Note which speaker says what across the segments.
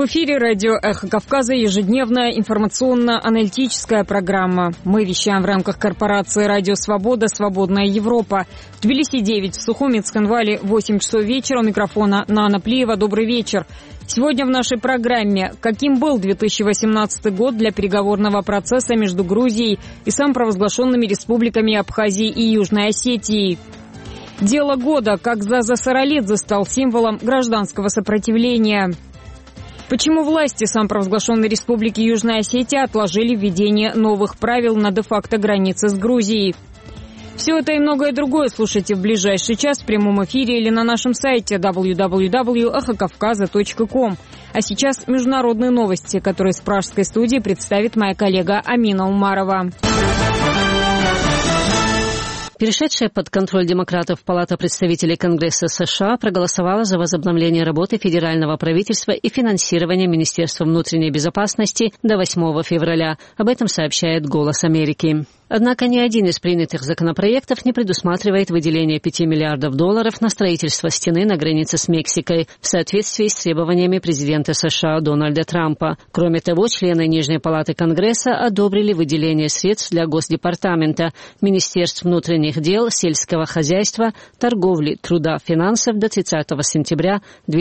Speaker 1: эфире радио «Эхо Кавказа» ежедневная информационно-аналитическая программа. Мы вещаем в рамках корпорации «Радио Свобода. Свободная Европа». В Тбилиси 9, в Сухуми, Цхинвале 8 часов вечера. У микрофона Нана Плиева. Добрый вечер. Сегодня в нашей программе: каким был 2018 год для переговорного процесса между Грузией и самопровозглашенными республиками Абхазии и Южной Осетии. Дело года: как Заза Саралидзе стал символом гражданского сопротивления. Почему власти самопровозглашенной республики Южная Осетия отложили введение новых правил на де-факто границе с Грузией? Все это и многое другое слушайте в ближайший час в прямом эфире или на нашем сайте www.эхокавказа.ком. А сейчас международные новости, которые с пражской студии представит моя коллега Амина Умарова.
Speaker 2: Перешедшая под контроль демократов Палата представителей Конгресса США проголосовала за возобновление работы федерального правительства и финансирование Министерства внутренней безопасности до 8 февраля. Об этом сообщает «Голос Америки». Однако ни один из принятых законопроектов не предусматривает выделение $5 миллиардов на строительство стены на границе с Мексикой в соответствии с требованиями президента США Дональда Трампа. Кроме того, члены Нижней палаты Конгресса одобрили выделение средств для Госдепартамента, Министерств внутренних дел, сельского хозяйства, торговли, труда, финансов до 30 сентября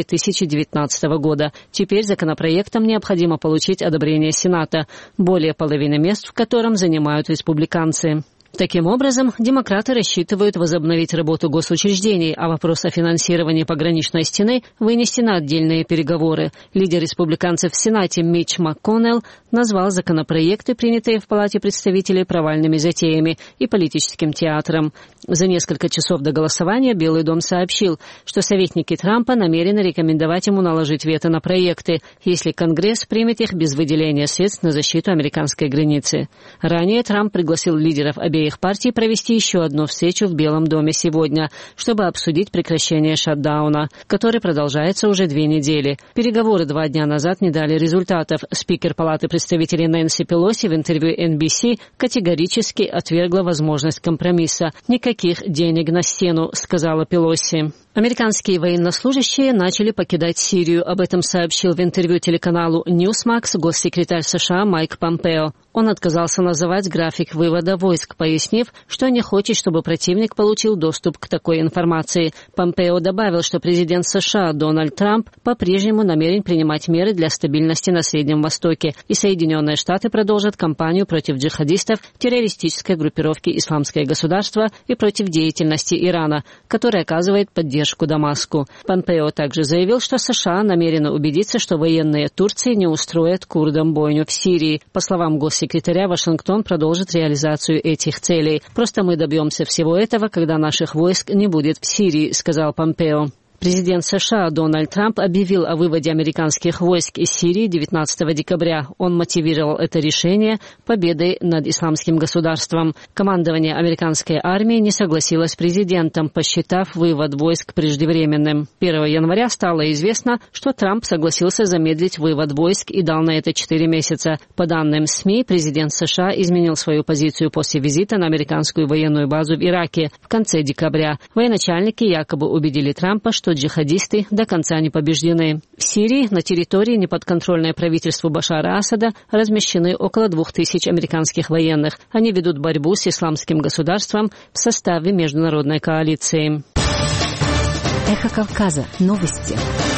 Speaker 2: 2019 года. Теперь законопроектом необходимо получить одобрение Сената, более половины мест в котором занимают республиканцы. Таким образом, демократы рассчитывают возобновить работу госучреждений, а вопрос о финансировании пограничной стены вынести на отдельные переговоры. Лидер республиканцев в Сенате Митч МакКоннелл назвал законопроекты, принятые в Палате представителей, провальными затеями и политическим театром. За несколько часов до голосования Белый дом сообщил, что советники Трампа намерены рекомендовать ему наложить вето на проекты, если Конгресс примет их без выделения средств на защиту американской границы. Ранее Трамп пригласил лидеров обеих партий провести еще одну встречу в Белом доме сегодня, чтобы обсудить прекращение шатдауна, который продолжается уже 2 недели. Переговоры 2 дня назад не дали результатов. Спикер Палаты представителей Нэнси Пелоси в интервью NBC категорически отвергла возможность компромисса. «Никаких денег на стену», — сказала Пелоси. Американские военнослужащие начали покидать Сирию. Об этом сообщил в интервью телеканалу Newsmax госсекретарь США Майк Помпео. Он отказался называть график вывода войск, пояснив, что не хочет, чтобы противник получил доступ к такой информации. Помпео добавил, что президент США Дональд Трамп по-прежнему намерен принимать меры для стабильности на Среднем Востоке, и Соединенные Штаты продолжат кампанию против джихадистов, террористической группировки «Исламское государство» и против деятельности Ирана, которая оказывает поддержку Дамаску. Помпео также заявил, что США намерены убедиться, что военные Турции не устроят курдам бойню в Сирии. По словам госсекретаря, Вашингтон продолжит реализацию этих целей. «Просто мы добьемся всего этого, когда наших войск не будет в Сирии», — сказал Помпео. Президент США Дональд Трамп объявил о выводе американских войск из Сирии 19 декабря. Он мотивировал это решение победой над Исламским государством. Командование американской армии не согласилось с президентом, посчитав вывод войск преждевременным. 1 января стало известно, что Трамп согласился замедлить вывод войск и дал на это 4 месяца. По данным СМИ, президент США изменил свою позицию после визита на американскую военную базу в Ираке в конце декабря. Военачальники якобы убедили Трампа, что джихадисты до конца не побеждены. В Сирии, на территории, неподконтрольной правительству Башара Асада, размещены около 2000 американских военных. Они ведут борьбу с Исламским государством в составе международной коалиции.
Speaker 3: Эхо Кавказа. Новости.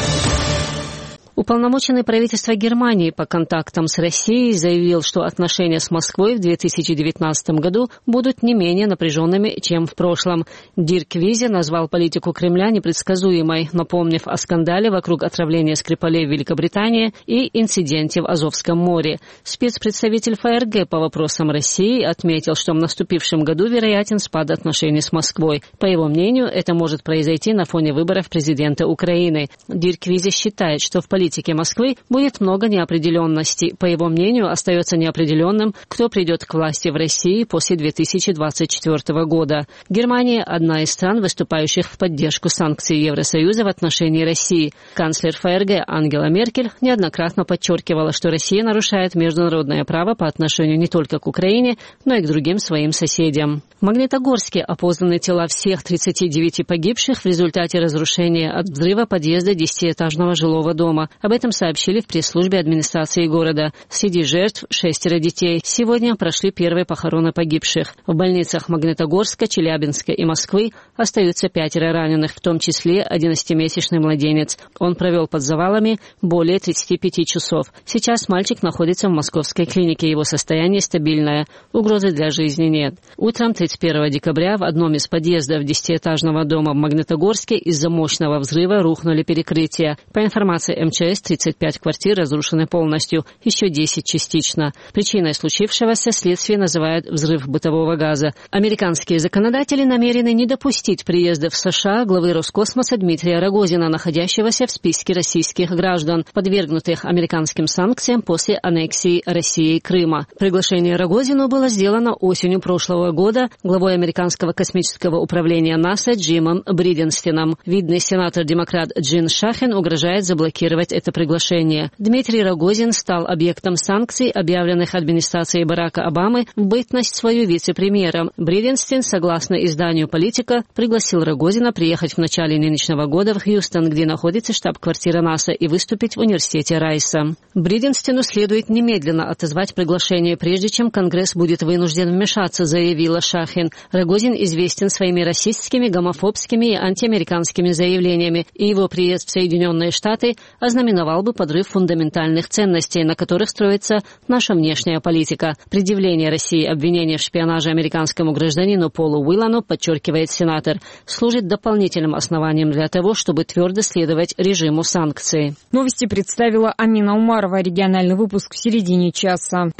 Speaker 2: Уполномоченный правительства Германии по контактам с Россией заявил, что отношения с Москвой в 2019 году будут не менее напряженными, чем в прошлом. Дирк Визе назвал политику Кремля непредсказуемой, напомнив о скандале вокруг отравления Скрипалей в Великобритании и инциденте в Азовском море. Спецпредставитель ФРГ по вопросам России отметил, что в наступившем году вероятен спад отношений с Москвой. По его мнению, это может произойти на фоне выборов президента Украины. Дирк Визе считает, что в политике Москвы будет много неопределенности. По его мнению, остается неопределенным, кто придет к власти в России после 2024 года. Германия – одна из стран, выступающих в поддержку санкций Евросоюза в отношении России. Канцлер ФРГ Ангела Меркель неоднократно подчеркивала, что Россия нарушает международное право по отношению не только к Украине, но и к другим своим соседям. В Магнитогорске опознаны тела всех 39 погибших в результате разрушения от взрыва подъезда 10-этажного жилого дома. Об этом сообщили в пресс-службе администрации города. Среди жертв 6 детей. Сегодня прошли первые похороны погибших. В больницах Магнитогорска, Челябинска и Москвы остаются 5 раненых, в том числе 11-месячный младенец. Он провел под завалами более 35 часов. Сейчас мальчик находится в московской клинике. Его состояние стабильное. Угрозы для жизни нет. Утром 31 декабря в одном из подъездов 10-этажного дома в Магнитогорске из-за мощного взрыва рухнули перекрытия. По информации МЧС, 35 квартир разрушены полностью, еще 10 частично. Причиной случившегося следствие называют взрыв бытового газа. Американские законодатели намерены не допустить приезда в США главы Роскосмоса Дмитрия Рогозина, находящегося в списке российских граждан, подвергнутых американским санкциям после аннексии Россией Крыма. Приглашение Рогозину было сделано осенью прошлого года главой американского космического управления НАСА Джимом Бриденстином. Видный сенатор-демократ Джин Шахин угрожает заблокировать это приглашение. Дмитрий Рогозин стал объектом санкций, объявленных администрацией Барака Обамы в бытность свою вице-премьером. Бриденстин, согласно изданию «Политика», пригласил Рогозина приехать в начале нынешнего года в Хьюстон, где находится штаб-квартира НАСА, и выступить в университете Райса. Бриденстину следует немедленно отозвать приглашение, прежде чем Конгресс будет вынужден вмешаться, заявила Шахин. Рогозин известен своими расистскими, гомофобскими и антиамериканскими заявлениями, и его приезд в Соединенные Штаты ознаменовал бы подрыв фундаментальных ценностей, на которых строится наша внешняя политика. Предъявление России обвинения в шпионаже американскому гражданину Полу Уиллану, подчеркивает сенатор, служит дополнительным основанием для того, чтобы твердо следовать режиму санкций.
Speaker 1: Новости представила Амина Умарова. Региональный выпуск в середине часа.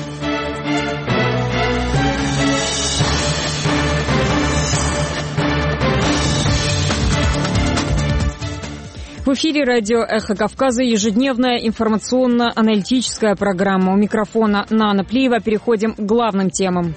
Speaker 1: В эфире радио «Эхо Кавказа» ежедневная информационно-аналитическая программа. У микрофона Нана Плиева. Переходим к главным темам.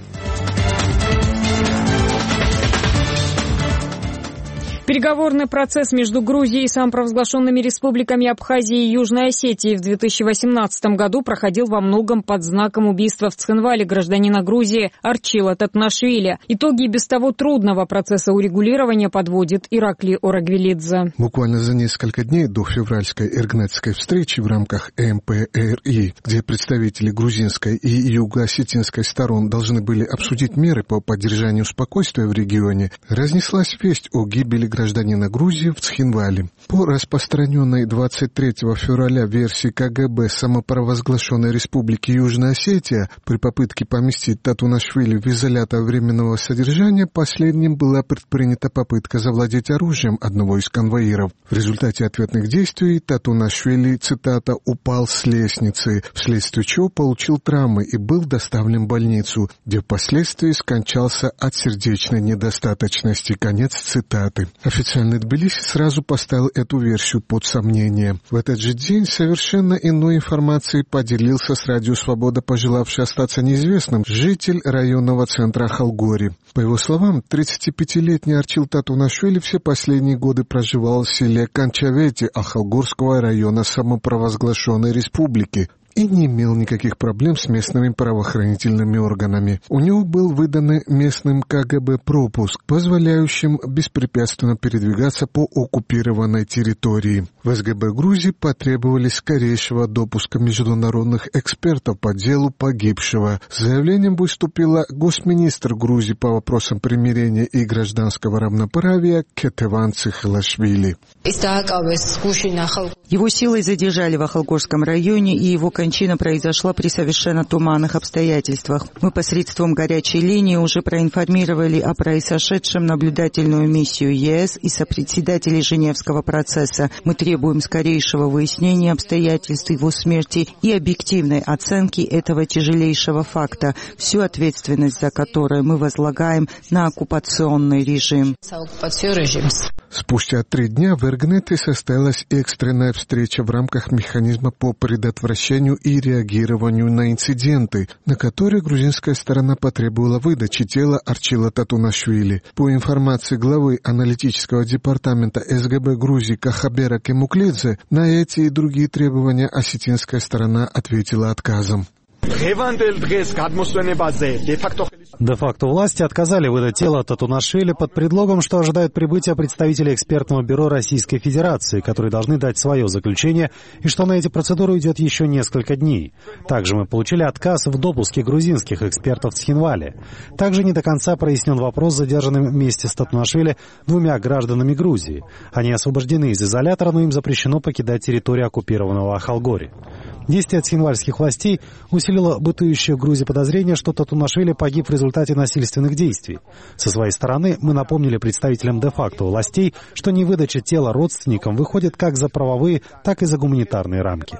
Speaker 1: Переговорный процесс между Грузией и самопровозглашенными республиками Абхазии и Южной Осетии в 2018 году проходил во многом под знаком убийства в Цхинвале гражданина Грузии Арчила Татнашвили. Итоги без того трудного процесса урегулирования подводит Ираклий Орагвелидзе.
Speaker 4: Буквально за несколько дней до февральской Эргнетской встречи в рамках МПРИ, где представители грузинской и юго-осетинской сторон должны были обсудить меры по поддержанию спокойствия в регионе, разнеслась весть о гибели гражданина Грузии в Цхинвале. По распространенной 23 февраля версии КГБ самопровозглашенной республики Южная Осетия, при попытке поместить Татунашвили в изолятор временного содержания, последним была предпринята попытка завладеть оружием одного из конвоиров. В результате ответных действий Татунашвили, цитата, «упал с лестницы», вследствие чего получил травмы и был доставлен в больницу, где впоследствии скончался от сердечной недостаточности. Конец цитаты. Официальный Тбилиси сразу поставил эту версию под сомнение. В этот же день совершенно иной информацией поделился с Радио Свобода, пожелавший остаться неизвестным, житель районного центра Ахалгори. По его словам, 35-летний Арчил Татунашвили все последние годы проживал в селе Канчавети Ахалгорского района самопровозглашенной республики и не имел никаких проблем с местными правоохранительными органами. У него был выдан местным КГБ пропуск, позволяющим беспрепятственно передвигаться по оккупированной территории. В СГБ Грузии потребовали скорейшего допуска международных экспертов по делу погибшего. С заявлением выступила госминистр Грузии по вопросам примирения и гражданского равноправия Кетеван Цихалашвили.
Speaker 5: Его силой задержали в Ахалгорском районе, и его кончина произошла при совершенно туманных обстоятельствах. Мы посредством горячей линии уже проинформировали о произошедшем наблюдательную миссию ЕС и сопредседателей Женевского процесса. Мы требуем скорейшего выяснения обстоятельств его смерти и объективной оценки этого тяжелейшего факта, всю ответственность за которую мы возлагаем на оккупационный режим.
Speaker 4: Спустя 3 дня в Эргнете состоялась экстренная встреча в рамках механизма по предотвращению и реагированию на инциденты, на которые грузинская сторона потребовала выдачи тела Арчила Татунашвили. По информации главы аналитического департамента СГБ Грузии Кахабера Кемуклидзе, на эти и другие требования осетинская сторона ответила отказом.
Speaker 6: Де-факто власти отказали выдать тело Татунашвили под предлогом, что ожидают прибытия представителей экспертного бюро Российской Федерации, которые должны дать свое заключение, и что на эти процедуры уйдет еще несколько дней. Также мы получили отказ в допуске грузинских экспертов в Цхинвале. Также не до конца прояснен вопрос с задержанным вместе с Татунашвили 2 гражданами Грузии. Они освобождены из изолятора, но им запрещено покидать территорию оккупированного Ахалгори. Действие цхинвальских властей усилило бытующее в Грузии подозрение, что Татунашвили погиб в результате насильственных действий. Со своей стороны мы напомнили представителям де-факто властей, что невыдача тела родственникам выходит как за правовые, так и за гуманитарные рамки.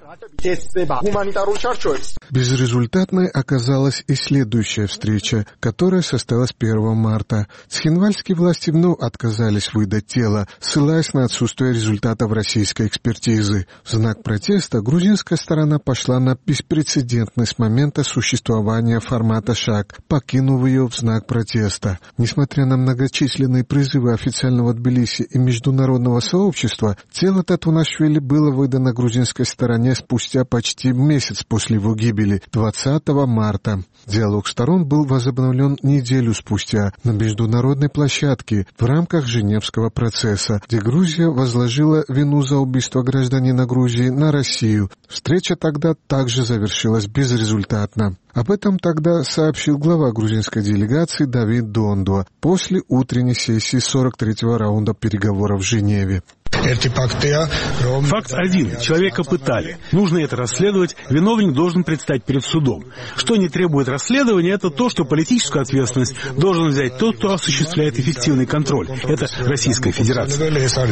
Speaker 4: Безрезультатной оказалась и следующая встреча, которая состоялась 1 марта. Цхинвальские власти вновь отказались выдать тело, ссылаясь на отсутствие результатов российской экспертизы. В знак протеста грузинская сторона пошла на беспрецедентный с момента существования формата «Шаг», покинув ее в знак протеста. Несмотря на многочисленные призывы официального Тбилиси и международного сообщества, тело Татунашвили было выдано грузинской стороне спустя почти месяц после его гибели, 20 марта. Диалог сторон был возобновлен неделю спустя на международной площадке в рамках Женевского процесса, где Грузия возложила вину за убийство гражданина Грузии на Россию. Встреча тогда также завершилась безрезультатно. Об этом тогда сообщил глава грузинской делегации Давид Дондо после утренней сессии 43-го раунда переговоров в Женеве.
Speaker 7: Факт 1. Человека пытали. Нужно это расследовать. Виновник должен предстать перед судом. Что не требует расследования, это то, что политическую ответственность должен взять тот, кто осуществляет эффективный контроль. Это Российская Федерация.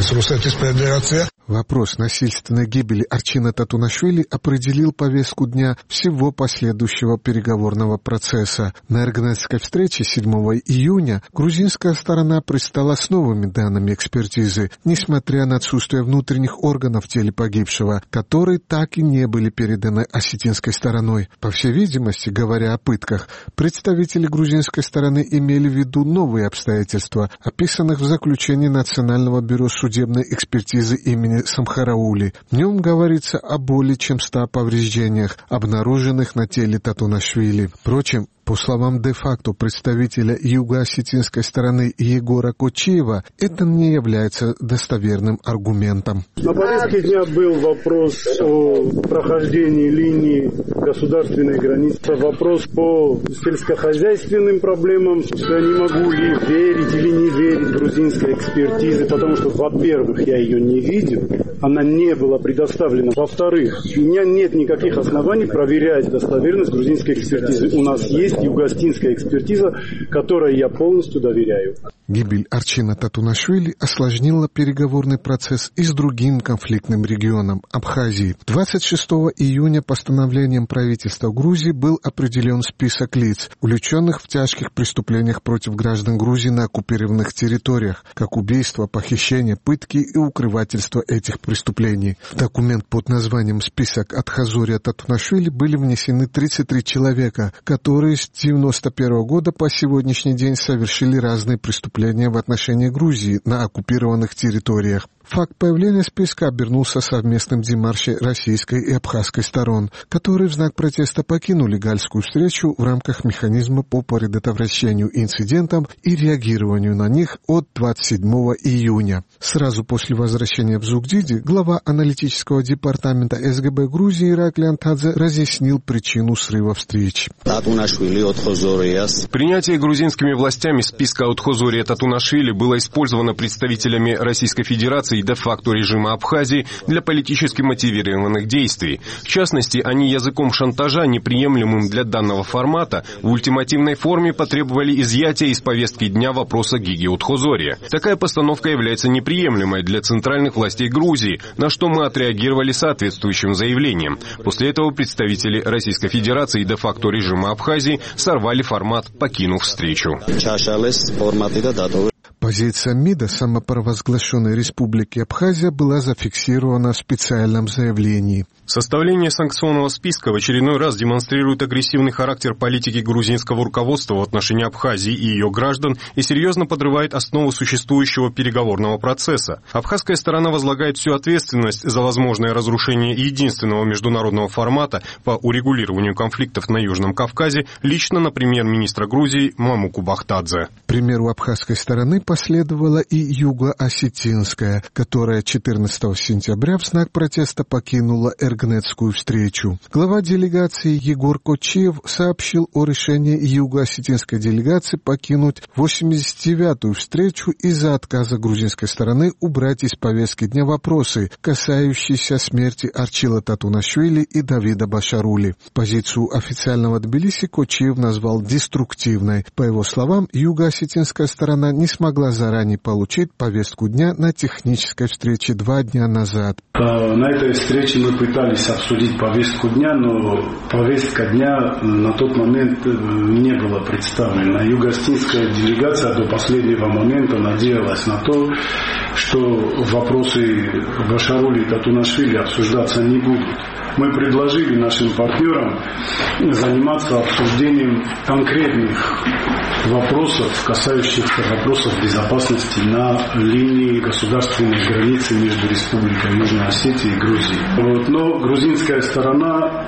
Speaker 4: Вопрос насильственной гибели Арчина Татунашвили определил повестку дня всего последующего переговорного процесса. На Эргнетской встрече 7 июня грузинская сторона предстала с новыми данными экспертизы, несмотря на отсутствие внутренних органов в теле погибшего, которые так и не были переданы осетинской стороной. По всей видимости, говоря о пытках, представители грузинской стороны имели в виду новые обстоятельства, описанных в заключении Национального бюро судебной экспертизы имени Самхараули. В нем говорится о более чем 100 повреждениях, обнаруженных на теле Татунашвили. Впрочем, по словам де-факто представителя юго-осетинской стороны Егора Кочиева, это не является достоверным аргументом.
Speaker 8: На повестке дня был вопрос о прохождении линии государственной границы, вопрос по сельскохозяйственным проблемам. Я не могу ли верить или не верить грузинской экспертизе, потому что, во-первых, я ее не видел, она не была предоставлена. Во-вторых, у меня нет никаких оснований проверять достоверность грузинской экспертизы. У нас есть юго-осетинская экспертиза, которой я полностью доверяю.
Speaker 4: Гибель Арчина Татунашвили осложнила переговорный процесс и с другим конфликтным регионом – Абхазии. 26 июня постановлением правительства Грузии был определен список лиц, увлеченных в тяжких преступлениях против граждан Грузии на оккупированных территориях, как убийство, похищение, пытки и укрывательство этих преступлений. В документ под названием «Список Атхазория Татунашвили» были внесены 33 человека, которые с 1991 года по сегодняшний день совершили разные преступления в отношении Грузии на оккупированных территориях. Факт появления списка обернулся совместным демаршем российской и абхазской сторон, которые в знак протеста покинули Гальскую встречу в рамках механизма по предотвращению инцидентов и реагированию на них от 27 июня. Сразу после возвращения в Зугдиди глава аналитического департамента СГБ Грузии Ираклий Антадзе разъяснил причину срыва встреч.
Speaker 9: Принятие грузинскими властями списка Отхозория Татунашвили было использовано представителями Российской Федерации и де-факто режима Абхазии для политически мотивированных действий. В частности, они языком шантажа, неприемлемым для данного формата, в ультимативной форме потребовали изъятия из повестки дня вопроса Гиги Отхозория. Такая постановка является неприемлемой для центральных властей Грузии, на что мы отреагировали соответствующим заявлением. После этого представители Российской Федерации и де-факто режима Абхазии сорвали формат, покинув встречу.
Speaker 4: Позиция МИДа самопровозглашенной Республики Абхазия была зафиксирована в специальном заявлении.
Speaker 9: Составление санкционного списка в очередной раз демонстрирует агрессивный характер политики грузинского руководства в отношении Абхазии и ее граждан и серьезно подрывает основу существующего переговорного процесса. Абхазская сторона возлагает всю ответственность за возможное разрушение единственного международного формата по урегулированию конфликтов на Южном Кавказе лично на премьер-министра Грузии Мамуку Бахтадзе.
Speaker 4: К примеру абхазской стороны последовала и юго-осетинская, которая 14 сентября в знак протеста покинула Эргнетскую встречу. Глава делегации Егор Кочиев сообщил о решении юго-осетинской делегации покинуть 89-ю встречу из-за отказа грузинской стороны убрать из повестки дня вопросы, касающиеся смерти Арчила Татунашвили и Давида Башарули. Позицию официального Тбилиси Кочиев назвал деструктивной. По его словам, юго-осетинская сторона не смогла заранее получить повестку дня на технической встрече 2 дня назад.
Speaker 10: На этой встрече мы пытались обсудить повестку дня, но повестка дня на тот момент не была представлена. Юго-осетинская делегация до последнего момента надеялась на то, что вопросы Башарули и Татунашвили обсуждаться не будут. Мы предложили нашим партнерам заниматься обсуждением конкретных вопросов, касающихся вопросов безопасности на линии государственной границы между Республикой Южной Осетии и Грузией. Но грузинская сторона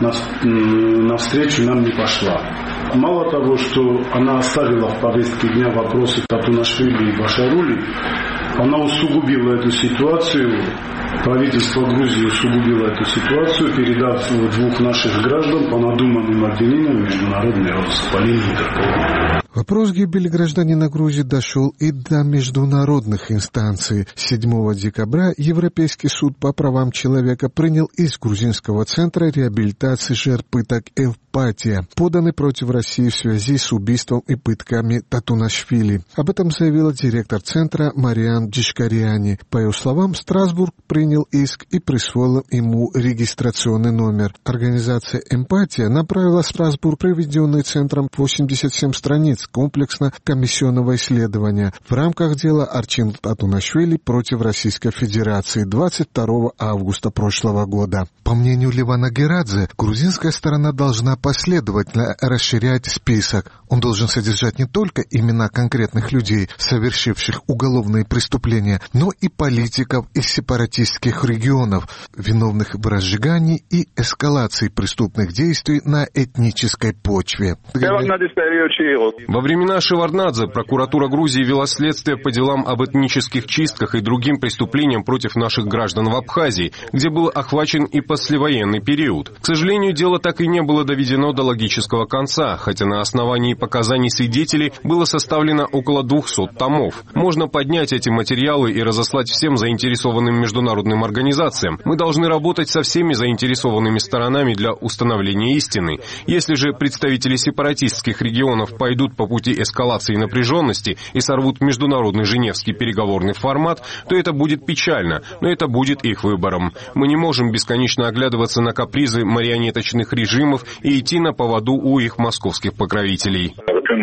Speaker 10: навстречу нам не пошла. Мало того, что она оставила в повестке дня вопросы Татунашвили и Башарули, она усугубила эту ситуацию. Правительство Грузии усугубило эту ситуацию, передав 2 наших граждан по надуманным обвинениям в международный розыск по линии Интерпола.
Speaker 4: Вопрос гибели гражданина Грузии дошел и до международных инстанций. 7 декабря Европейский суд по правам человека принял иск грузинского центра реабилитации жертв пыток «Эвпатия», поданный против России в связи с убийством и пытками Татунашвили. Об этом заявила директор центра Мариам Джишкариани. По ее словам, Страсбург принял иск и присвоил ему регистрационный номер. Организация «Эмпатия» направила в Страсбург проведенный центром 87 страниц комплексно-комиссионного исследования в рамках дела Арчила Татунашвили против Российской Федерации 22 августа прошлого года. По мнению Левана Герадзе, грузинская сторона должна последовательно расширять список. Он должен содержать не только имена конкретных людей, совершивших уголовные преступления, но и политиков из сепаратистских регионов, виновных в разжигании и эскалации преступных действий на этнической почве.
Speaker 9: Во времена Шеварднадзе прокуратура Грузии вела следствие по делам об этнических чистках и другим преступлениям против наших граждан в Абхазии, где был охвачен и послевоенный период. К сожалению, дело так и не было доведено до логического конца, хотя на основании показаний свидетелей было составлено около 200 томов. Можно поднять эти материалы и разослать всем заинтересованным международным организациям. Мы должны работать со всеми заинтересованными сторонами для установления истины. Если же представители сепаратистских регионов пойдут по пути эскалации напряженности и сорвут международный женевский переговорный формат, то это будет печально, но это будет их выбором. Мы не можем бесконечно оглядываться на капризы марионеточных режимов и идти на поводу у их московских покровителей.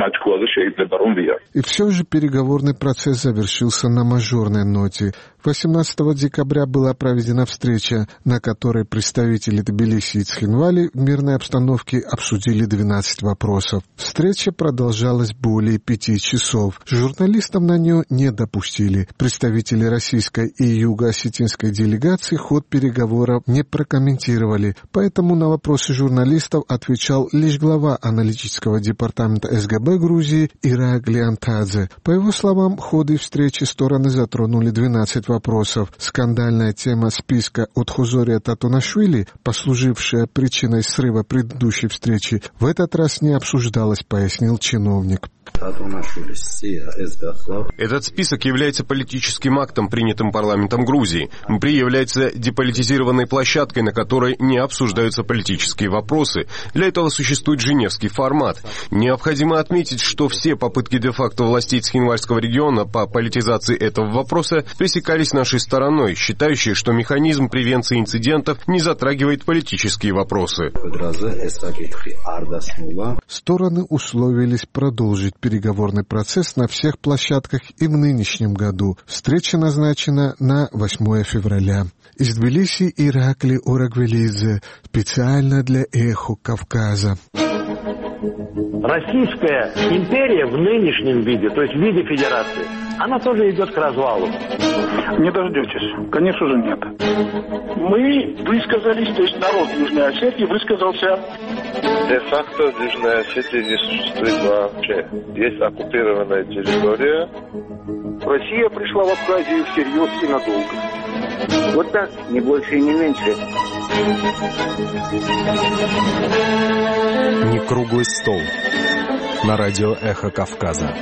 Speaker 4: И все же переговорный процесс завершился на мажорной ноте. 18 декабря была проведена встреча, на которой представители Тбилиси и Цхинвали в мирной обстановке обсудили 12 вопросов. Встреча продолжалась более 5 часов. Журналистов на нее не допустили. Представители российской и юго-осетинской делегации ход переговоров не прокомментировали, поэтому на вопросы журналистов отвечал лишь глава аналитического департамента СГБ Грузии Иракли Антадзе. По его словам, в ходе встречи стороны затронули 12 вопросов. Скандальная тема списка Отхозория Татунашвили, послужившая причиной срыва предыдущей встречи, в этот раз не обсуждалась, пояснил чиновник.
Speaker 9: Этот список является политическим актом, принятым парламентом Грузии. МПРИ является деполитизированной площадкой, на которой не обсуждаются политические вопросы. Для этого существует женевский формат. Необходимо отметить, что все попытки де-факто властей Цхинвальского региона по политизации этого вопроса пресекались нашей стороной, считающей, что механизм превенции инцидентов не затрагивает политические вопросы.
Speaker 4: Стороны условились продолжить переговорный процесс на всех площадках и в нынешнем году. Встреча назначена на 8 февраля. Из Тбилиси Иракли Урагвелидзе специально для «Эхо Кавказа».
Speaker 11: Российская империя в нынешнем виде, то есть в виде федерации, она тоже идет к развалу.
Speaker 12: Не дождетесь. Конечно же, нет. Мы высказались, то есть народ Южной Осетии высказался.
Speaker 13: Де-факто в Южной Осетии не существует вообще. Есть оккупированная территория.
Speaker 12: Россия пришла в Абхазию всерьез и надолго.
Speaker 14: Вот так, не больше и не меньше.
Speaker 15: Не круглый стол. На радио «Эхо Кавказа».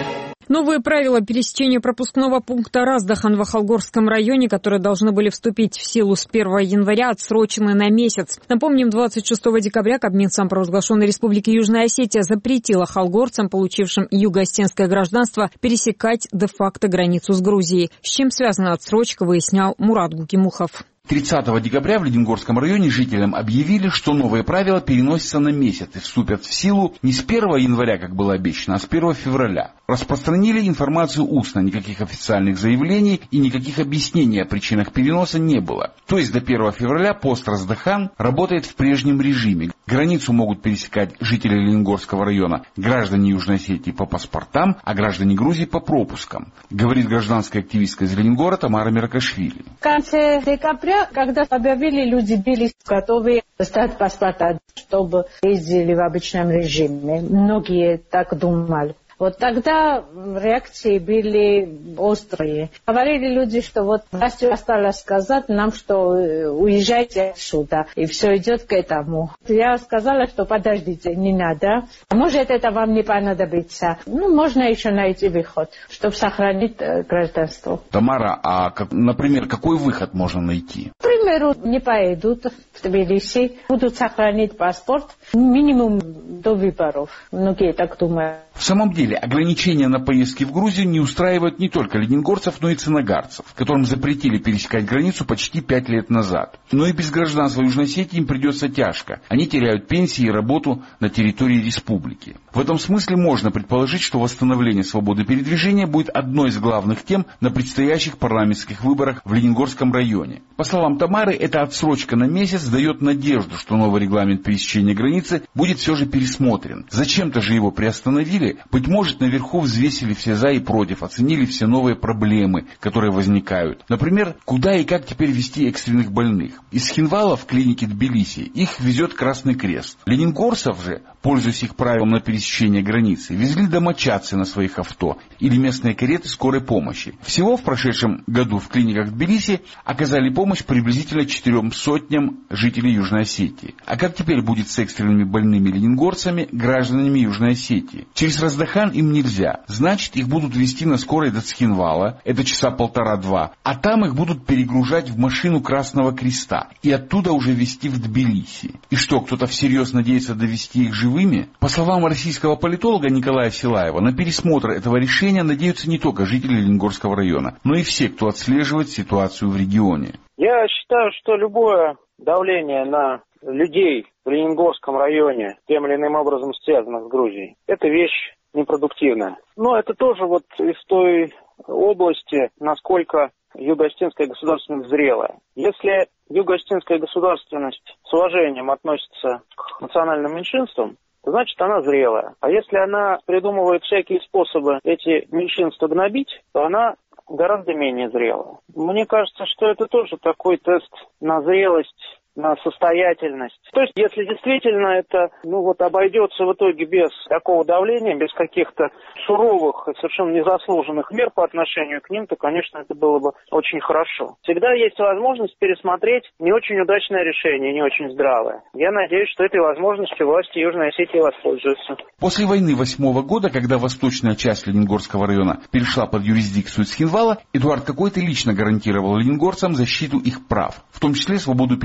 Speaker 1: Новые правила пересечения пропускного пункта Раздахан в Ахалгорском районе, которые должны были вступить в силу с 1 января, отсрочены на месяц. Напомним, 26 декабря Кабмин самопровозглашенной Республики Южная Осетия запретил ахалгорцам, получившим юго-осетинское гражданство, пересекать де-факто границу с Грузией. С чем связана отсрочка, выяснял Мурат Гукимухов.
Speaker 16: 30 декабря в Ленингорском районе жителям объявили, что новые правила переносятся на месяц и вступят в силу не с 1 января, как было обещано, а с 1 февраля. Распространили информацию устно, никаких официальных заявлений и никаких объяснений о причинах переноса не было. То есть до 1 февраля пост Раздахан работает в прежнем режиме. Границу могут пересекать жители Ленингорского района, граждане Южной Осетии по паспортам, а граждане Грузии по пропускам, говорит гражданская активистка из Ленингора Тамара Меркашвили.
Speaker 17: В конце декабря, когда объявили, люди были готовы сдать паспорта, чтобы ездили в обычном режиме. Многие так думали. Вот тогда реакции были острые. Говорили люди, что вот власти осталось сказать нам, что уезжайте отсюда, и все идет к этому. Я сказала, что подождите, не надо. Может, это вам не понадобится. Можно еще найти выход, чтобы сохранить гражданство.
Speaker 16: Тамара, а, например, какой выход можно найти?
Speaker 17: К примеру, не поедут в Тбилиси, будут сохранить паспорт минимум до выборов. Многие так думают.
Speaker 16: В самом деле, ограничения на поездки в Грузию не устраивают не только ленингорцев, но и ценогарцев, которым запретили пересекать границу почти 5 лет назад. Но и без гражданства Южной Осетии им придется тяжко. Они теряют пенсии и работу на территории республики. В этом смысле можно предположить, что восстановление свободы передвижения будет одной из главных тем на предстоящих парламентских выборах в Ленингорском районе. По словам Тамары, эта отсрочка на месяц дает надежду, что новый регламент пересечения границы будет все же пересмотрен. Зачем-то же его приостановили. Быть может, наверху взвесили все за и против, оценили все новые проблемы, которые возникают. Например, куда и как теперь везти экстренных больных. Из Хинвала в клинике Тбилиси их везет Красный Крест. Ленингорцев же, пользуясь их правилом на пересечение границы, везли домочадцы на своих авто или местные кареты скорой помощи. Всего в прошедшем году в клиниках Тбилиси оказали помощь приблизительно 400 жителей Южной Осетии. А как теперь будет с экстренными больными ленингорцами, гражданами Южной Осетии? Через Раздахан им нельзя. Значит, их будут везти на скорой до Цхинвала, это часа 1,5-2, а там их будут перегружать в машину Красного Креста и оттуда уже везти в Тбилиси. И что, кто-то всерьез надеется довезти их живыми? По словам российского политолога Николая Силаева, на пересмотр этого решения надеются не только жители Ленингорского района, но и все, кто отслеживает ситуацию в регионе.
Speaker 18: Я считаю, что любое давление на людей в Ленингорском районе, тем или иным образом связанных с Грузией, это вещь непродуктивная. Но это тоже вот из той области, насколько юго-осетинская государственность зрелая. Если юго-осетинская государственность с уважением относится к национальным меньшинствам, то значит она зрелая. А если она придумывает всякие способы эти меньшинства гнобить, то она гораздо менее зрелая. Мне кажется, что это тоже такой тест на зрелость, на состоятельность. То есть, если действительно это, обойдется в итоге без такого давления, без каких-то суровых и совершенно незаслуженных мер по отношению к ним, то, конечно, это было бы очень хорошо. Всегда есть возможность пересмотреть не очень удачное решение, не очень здравое. Я надеюсь, что этой возможностью власти Южной Осетии воспользуются.
Speaker 16: После войны 2008 года, когда восточная часть Ленингорского района перешла под юрисдикцию Цхинвала, Эдуард Какойты лично гарантировал ленингорцам защиту их прав, в том числе свободу передвижения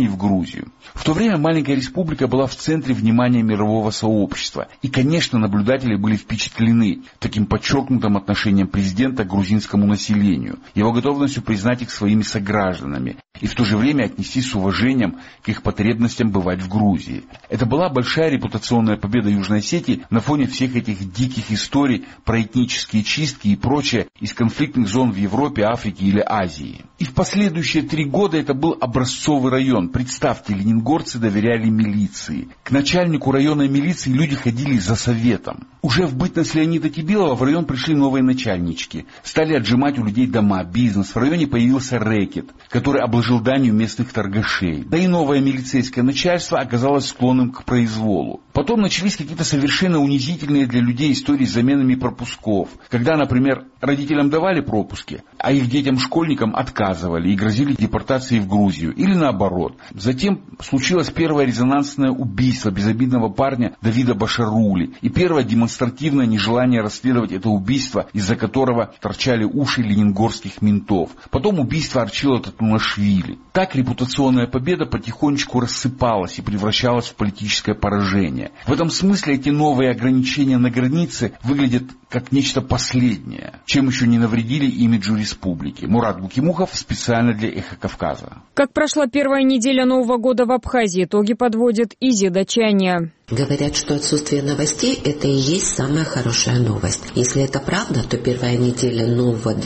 Speaker 16: Армении в Грузию. В то время маленькая республика была в центре внимания мирового сообщества. И, конечно, наблюдатели были впечатлены таким подчеркнутым отношением президента к грузинскому населению, его готовностью признать их своими согражданами и в то же время отнести с уважением к их потребностям бывать в Грузии. Это была большая репутационная победа Южной Осетии на фоне всех этих диких историй про этнические чистки и прочее из конфликтных зон в Европе, Африке или Азии. И в последующие 3 года это был образцовый район. Представьте, ленингорцы доверяли милиции. К начальнику районной милиции люди ходили за советом. Уже в бытность Леонида Тибилова в район пришли новые начальнички. Стали отжимать у людей дома, бизнес. В районе появился рэкет, который обложил данью местных торгашей. Да и новое милицейское начальство оказалось склонным к произволу. Потом начались какие-то совершенно унизительные для людей истории с заменами пропусков. Когда, например, родителям давали пропуски, а их детям-школьникам отказывали и грозили депортацией в Грузию. Или наоборот. Затем случилось первое резонансное убийство безобидного парня Давида Башарули. И первое демонстративное нежелание расследовать это убийство, из-за которого торчали уши ленингорских ментов. Потом убийство Арчила Татунашвили. Так репутационная победа потихонечку рассыпалась и превращалась в политическое поражение. В этом смысле эти новые ограничения на границе выглядят как нечто последнее, чем еще не навредили имиджу республики. Мурат Букимухов специально для «Эхо Кавказа».
Speaker 1: Как прошла первая неделя Нового года в Абхазии, итоги подводит Изи Дачания.
Speaker 19: Говорят, что отсутствие новостей – это и есть самая хорошая новость. Если это правда, то первая неделя нового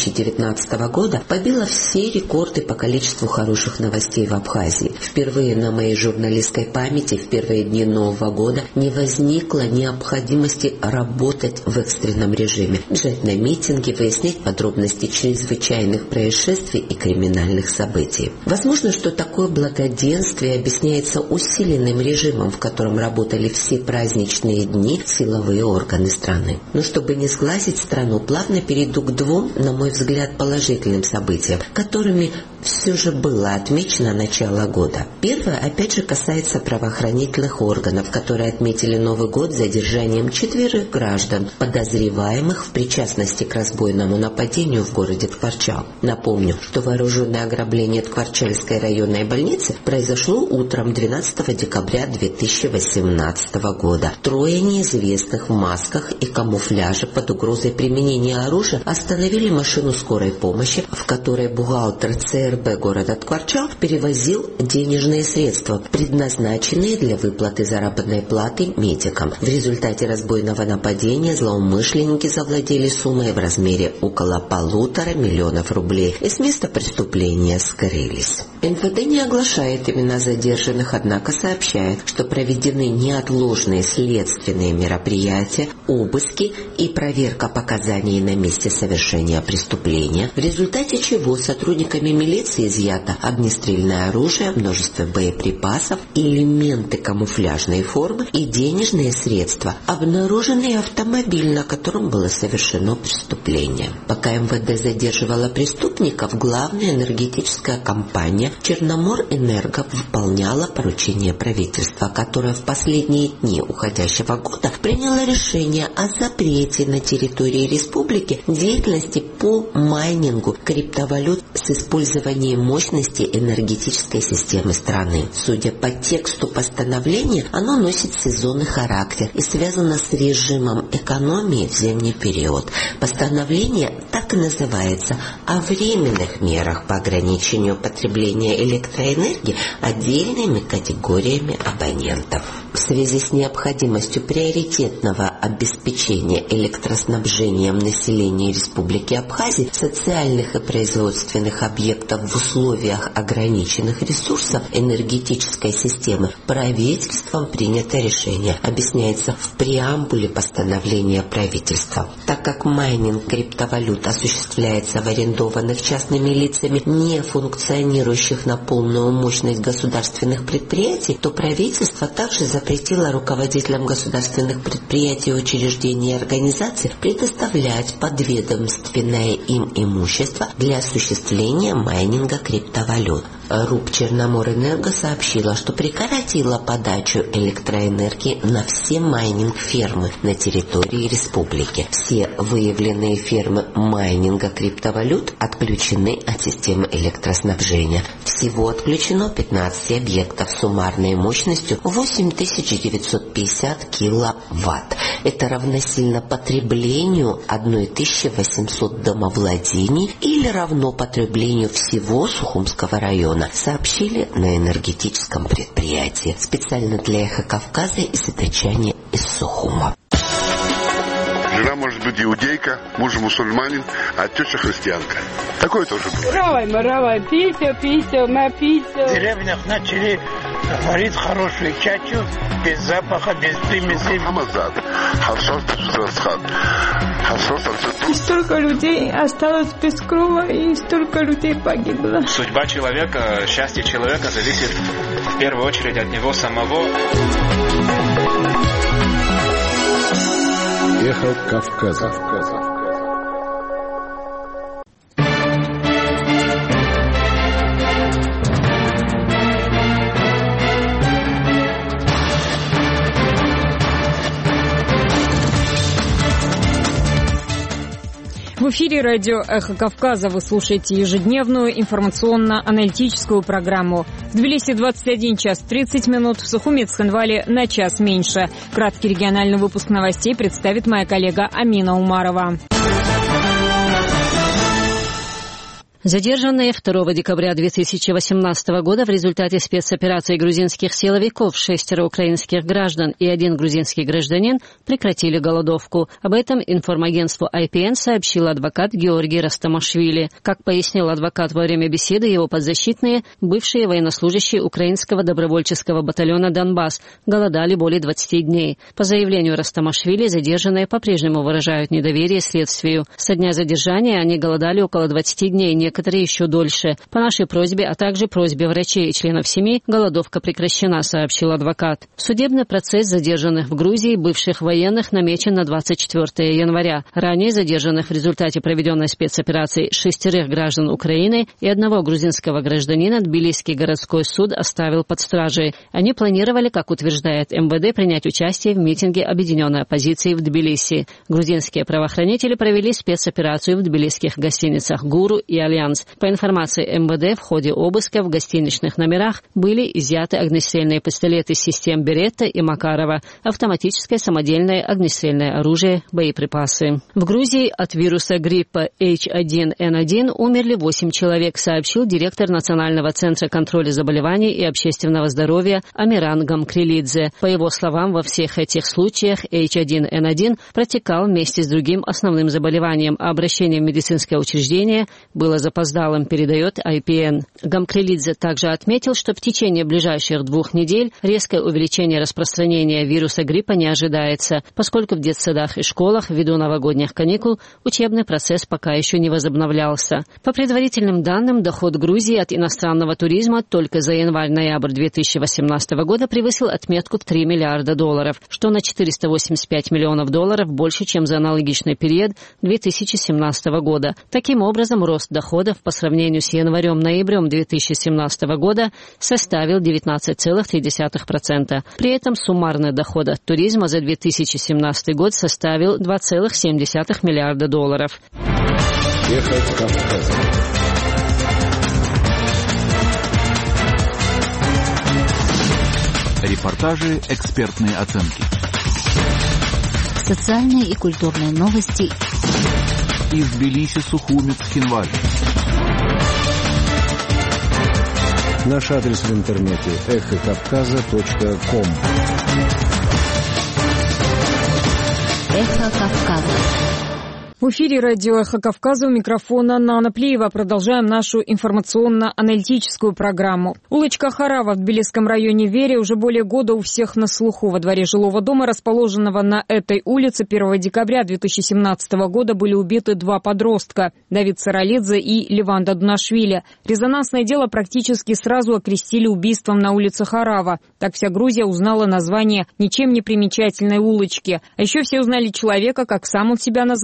Speaker 19: 2019 года побила все рекорды по количеству хороших новостей в Абхазии. Впервые на моей журналистской памяти в первые дни Нового года не возникло необходимости работать в экстренном режиме, бежать на митинги, выяснять подробности чрезвычайных происшествий и криминальных событий. Возможно, что такое благоденствие объясняется усиленным режимом, в котором работали все праздничные дни силовые органы страны. Но чтобы не сглазить страну, плавно перейду к 2, на мой взгляд, положительным событиям, которыми все же было отмечено начало года. Первое, опять же, касается правоохранительных органов, которые отметили Новый год задержанием 4 граждан, подозреваемых в причастности к разбойному нападению в городе Ткварчал. Напомню, что вооруженное ограбление Ткварчальской районной больницы произошло утром 12 декабря 2018 года. 3 неизвестных в масках и камуфляже под угрозой применения оружия остановили машину скорой помощи, в которой бухгалтер ЦРБ города Ткварчал перевозил денежные средства, предназначенные для выплаты заработной платы медикам. В результате разбойного нападения злоумышленники завладели суммой в размере около 1,5 миллиона рублей и с места преступления скрылись. МВД не оглашает имена задержанных, однако сообщает, что проведены неотложные следственные мероприятия, обыски и проверка показаний на месте совершения преступления, в результате чего сотрудниками милиции изъято огнестрельное оружие, множество боеприпасов, элементы камуфляжной формы и денежные средства. Обнаруженный автомобиль, на котором было совершено преступление. Пока МВД задерживала преступников, главная энергетическая компания «Черноморэнерго» выполняла поручение правительства, которое в последние дни уходящего года приняло решение о запрете на территории республики деятельности по майнингу криптовалют с использованием мощности энергетической системы страны. Судя по тексту постановления, оно носит сезонный характер и связано с режимом экономии в зимний период. Постановление так и называется «О временных мерах по ограничению потребления электроэнергии отдельными категориями абонентов». В связи с необходимостью приоритетного обеспечения электроснабжением населения Республики Абхазия социальных и производственных объектов в условиях ограниченных ресурсов энергетической системы правительством принято решение, объясняется в преамбуле постановления правительства. Так как майнинг криптовалют осуществляется в арендованных частными лицами, не функционирующих на полную мощность государственных предприятий, то правительство также запретило руководителям государственных предприятий, учреждений и организаций предоставлять подведомственное им имущество для осуществления майнинга криптовалют. РУП «Черноморэнерго» сообщила, что прекратила подачу электроэнергии на все майнинг-фермы на территории республики. Все выявленные фермы майнинга криптовалют отключены от системы электроснабжения. Всего отключено 15 объектов суммарной мощностью 8950 киловатт. Это равносильно потреблению 1800 домовладений или равно потреблению всего Сухумского района, сообщили на энергетическом предприятии. Специально для «Эхо Кавказа» из Итачани из Сухума.
Speaker 20: Жена может быть иудейка, муж мусульманин, а теща христианка. Такое тоже бывает.
Speaker 21: Равай, пися, напися. В деревнях начали варить хорошую чачу, без запаха, без примеси.
Speaker 22: И столько людей осталось без крова, и столько людей погибло.
Speaker 23: Судьба человека, счастье человека зависит в первую очередь от него самого.
Speaker 15: Эхо Кавказа.
Speaker 1: В эфире радио «Эхо Кавказа». Вы слушаете ежедневную информационно-аналитическую программу. В Тбилиси 21 час 30 минут, в Сухуме и Цхинвале на час меньше. Краткий региональный выпуск новостей представит моя коллега Амина Умарова.
Speaker 2: Задержанные 2 декабря 2018 года в результате спецоперации грузинских силовиков 6 украинских граждан и 1 грузинский гражданин прекратили голодовку. Об этом информагентству IPN сообщил адвокат Георгий Растамашвили. Как пояснил адвокат во время беседы, его подзащитные, бывшие военнослужащие украинского добровольческого батальона «Донбасс», голодали более 20 дней. По заявлению Растамашвили, задержанные по-прежнему выражают недоверие следствию. Со дня задержания они голодали около 20 дней, некоторые еще дольше. По нашей просьбе, а также просьбе врачей и членов семьи, голодовка прекращена, сообщил адвокат. Судебный процесс задержанных в Грузии бывших военных намечен на 24 января. Ранее задержанных в результате проведенной спецоперации 6 граждан Украины и 1 грузинского гражданина Тбилисский городской суд оставил под стражей. Они планировали, как утверждает МВД, принять участие в митинге объединенной оппозиции в Тбилиси. Грузинские правоохранители провели спецоперацию в тбилисских гостиницах «Гуру» и «Альянс». По информации МВД, в ходе обыска в гостиничных номерах были изъяты огнестрельные пистолеты систем Беретта и Макарова, автоматическое самодельное огнестрельное оружие, боеприпасы. В Грузии от вируса гриппа H1N1 умерли 8 человек, сообщил директор Национального центра контроля заболеваний и общественного здоровья Амиран Гамкрилидзе. По его словам, во всех этих случаях H1N1 протекал вместе с другим основным заболеванием, а обращение в медицинское учреждение было запоздалым, передает IPN. Гамкрилидзе также отметил, что в течение ближайших 2 недель резкое увеличение распространения вируса гриппа не ожидается, поскольку в детсадах и школах ввиду новогодних каникул учебный процесс пока еще не возобновлялся. По предварительным данным, доход Грузии от иностранного туризма только за январь-ноябрь 2018 года превысил отметку в $3 миллиарда, что на $485 миллионов больше, чем за аналогичный период 2017 года. Таким образом, рост доходов по сравнению с январем-ноябрем 2017 года составил 19,3%. При этом суммарный доход от туризма за 2017 год составил $2,7 миллиарда.
Speaker 24: Репортажи, экспертные оценки.
Speaker 3: Социальные и культурные новости
Speaker 24: из Тбилиси, Сухуми, Цхинвали.
Speaker 15: Наш адрес в интернете эхокавказа.ком.
Speaker 3: Эхо Кавказа.
Speaker 1: В эфире радио «Эхо Кавказа», у микрофона Нана Плиева. Продолжаем нашу информационно-аналитическую программу. Улочка Харава в Тбилисском районе Вере уже более года у всех на слуху. Во дворе жилого дома, расположенного на этой улице, 1 декабря 2017 года были убиты 2 подростка – Давид Саралидзе и Ливан Дадунашвили. Резонансное дело практически сразу окрестили убийством на улице Харава. Так вся Грузия узнала название ничем не примечательной улочки. А еще все узнали человека, как сам он себя называет,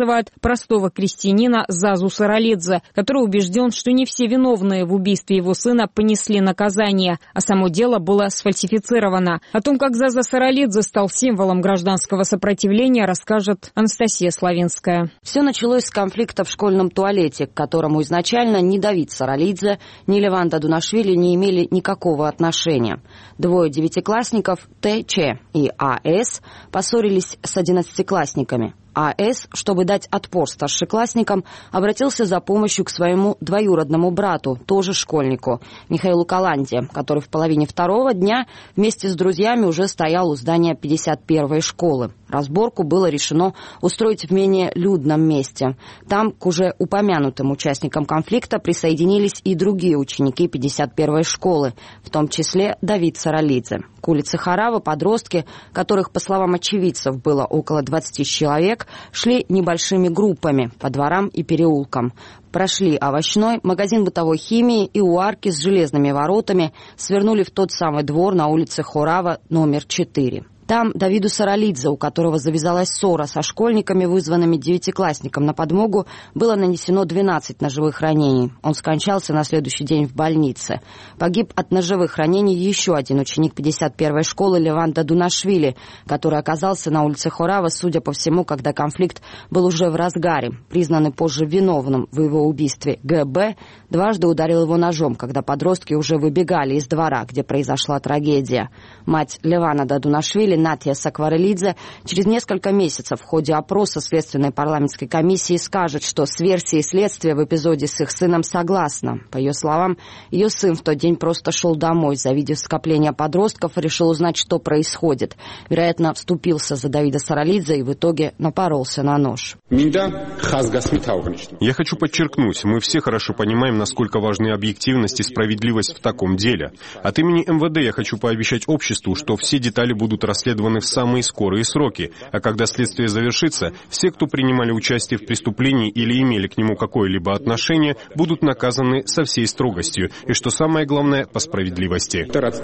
Speaker 1: простого крестьянина Зазу Саралидзе, который убежден, что не все виновные в убийстве его сына понесли наказание, а само дело было сфальсифицировано. О том, как Заза Саралидзе стал символом гражданского сопротивления, расскажет Анастасия Славинская.
Speaker 5: Все началось с конфликта в школьном туалете, к которому изначально ни Давид Саралидзе, ни Леван Дадунашвили не имели никакого отношения. Двое девятиклассников, Т.Ч. и А.С., поссорились с 11-классниками. А.С., чтобы дать отпор старшеклассникам, обратился за помощью к своему двоюродному брату, тоже школьнику, Михаилу Каланде, который в половине второго дня вместе с друзьями уже стоял у здания 51-й школы. Разборку было решено устроить в менее людном месте. Там к уже упомянутым участникам конфликта присоединились и другие ученики 51-й школы, в том числе Давид Саралидзе. К улице Хорава подростки, которых, по словам очевидцев, было около 20 человек, шли небольшими группами по дворам и переулкам. Прошли овощной, магазин бытовой химии и у арки с железными воротами свернули в тот самый двор на улице Хорава номер 4. Там Давиду Саралидзе, у которого завязалась ссора со школьниками, вызванными девятиклассником на подмогу, было нанесено 12 ножевых ранений. Он скончался на следующий день в больнице. Погиб от ножевых ранений еще один ученик 51-й школы Леван Дадунашвили, который оказался на улице Хорава, судя по всему, когда конфликт был уже в разгаре. Признанный позже виновным в его убийстве Г.Б. дважды ударил его ножом, когда подростки уже выбегали из двора, где произошла трагедия. Мать Левана Дадунашвили, Натья Сакварелидзе, через несколько месяцев в ходе опроса Следственной парламентской комиссии скажет, что с версией следствия в эпизоде с их сыном согласна. По ее словам, ее сын в тот день просто шел домой, завидев скопление подростков, и решил узнать, что происходит. Вероятно, вступился за Давида Саралидзе и в итоге напоролся на нож.
Speaker 9: Я хочу подчеркнуть, мы все хорошо понимаем, насколько важны объективность и справедливость в таком деле. От имени МВД я хочу пообещать обществу, что все детали будут расследованы в самые скорые сроки, а когда следствие завершится, все, кто принимали участие в преступлении или имели к нему какое-либо отношение, будут наказаны со всей строгостью, и, что самое главное, по справедливости.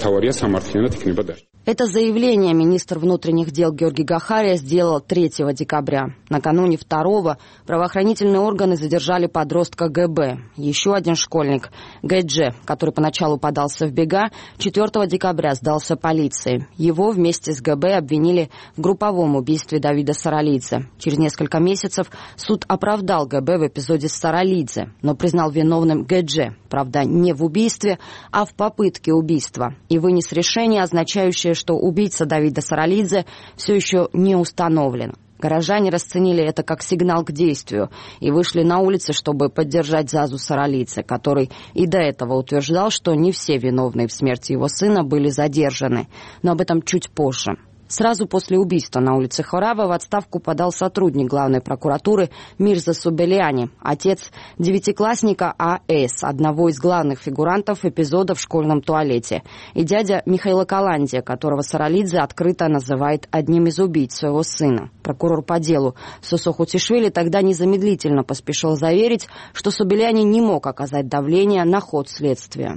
Speaker 5: Это заявление министр внутренних дел Георгий Гахария сделал 3 декабря. Накануне 2-го правоохранительные органы задержали подростка Г.Б. Еще один школьник, Г.Дж., который поначалу подался в бега, 4 декабря сдался полиции. Его вместе с Г.Б. обвинили в групповом убийстве Давида Саралидзе. Через несколько месяцев суд оправдал Г.Б. в эпизоде с Саралидзе, но признал виновным Г.Дж., правда, не в убийстве, а в попытке убийства, и вынес решение, означающее, что убийца Давида Саралидзе все еще не установлен. Горожане расценили это как сигнал к действию и вышли на улицы, чтобы поддержать Зазу Саралидзе, который и до этого утверждал, что не все виновные в смерти его сына были задержаны, но об этом чуть позже. Сразу после убийства на улице Хорава в отставку подал сотрудник главной прокуратуры Мирза Субелиани, отец девятиклассника А.С., одного из главных фигурантов эпизода в школьном туалете, и дядя Михаила Каланде, которого Саралидзе открыто называет одним из убийц своего сына. Прокурор по делу Сосо Хутишвили тогда незамедлительно поспешил заверить, что Субелиани не мог оказать давление на ход следствия.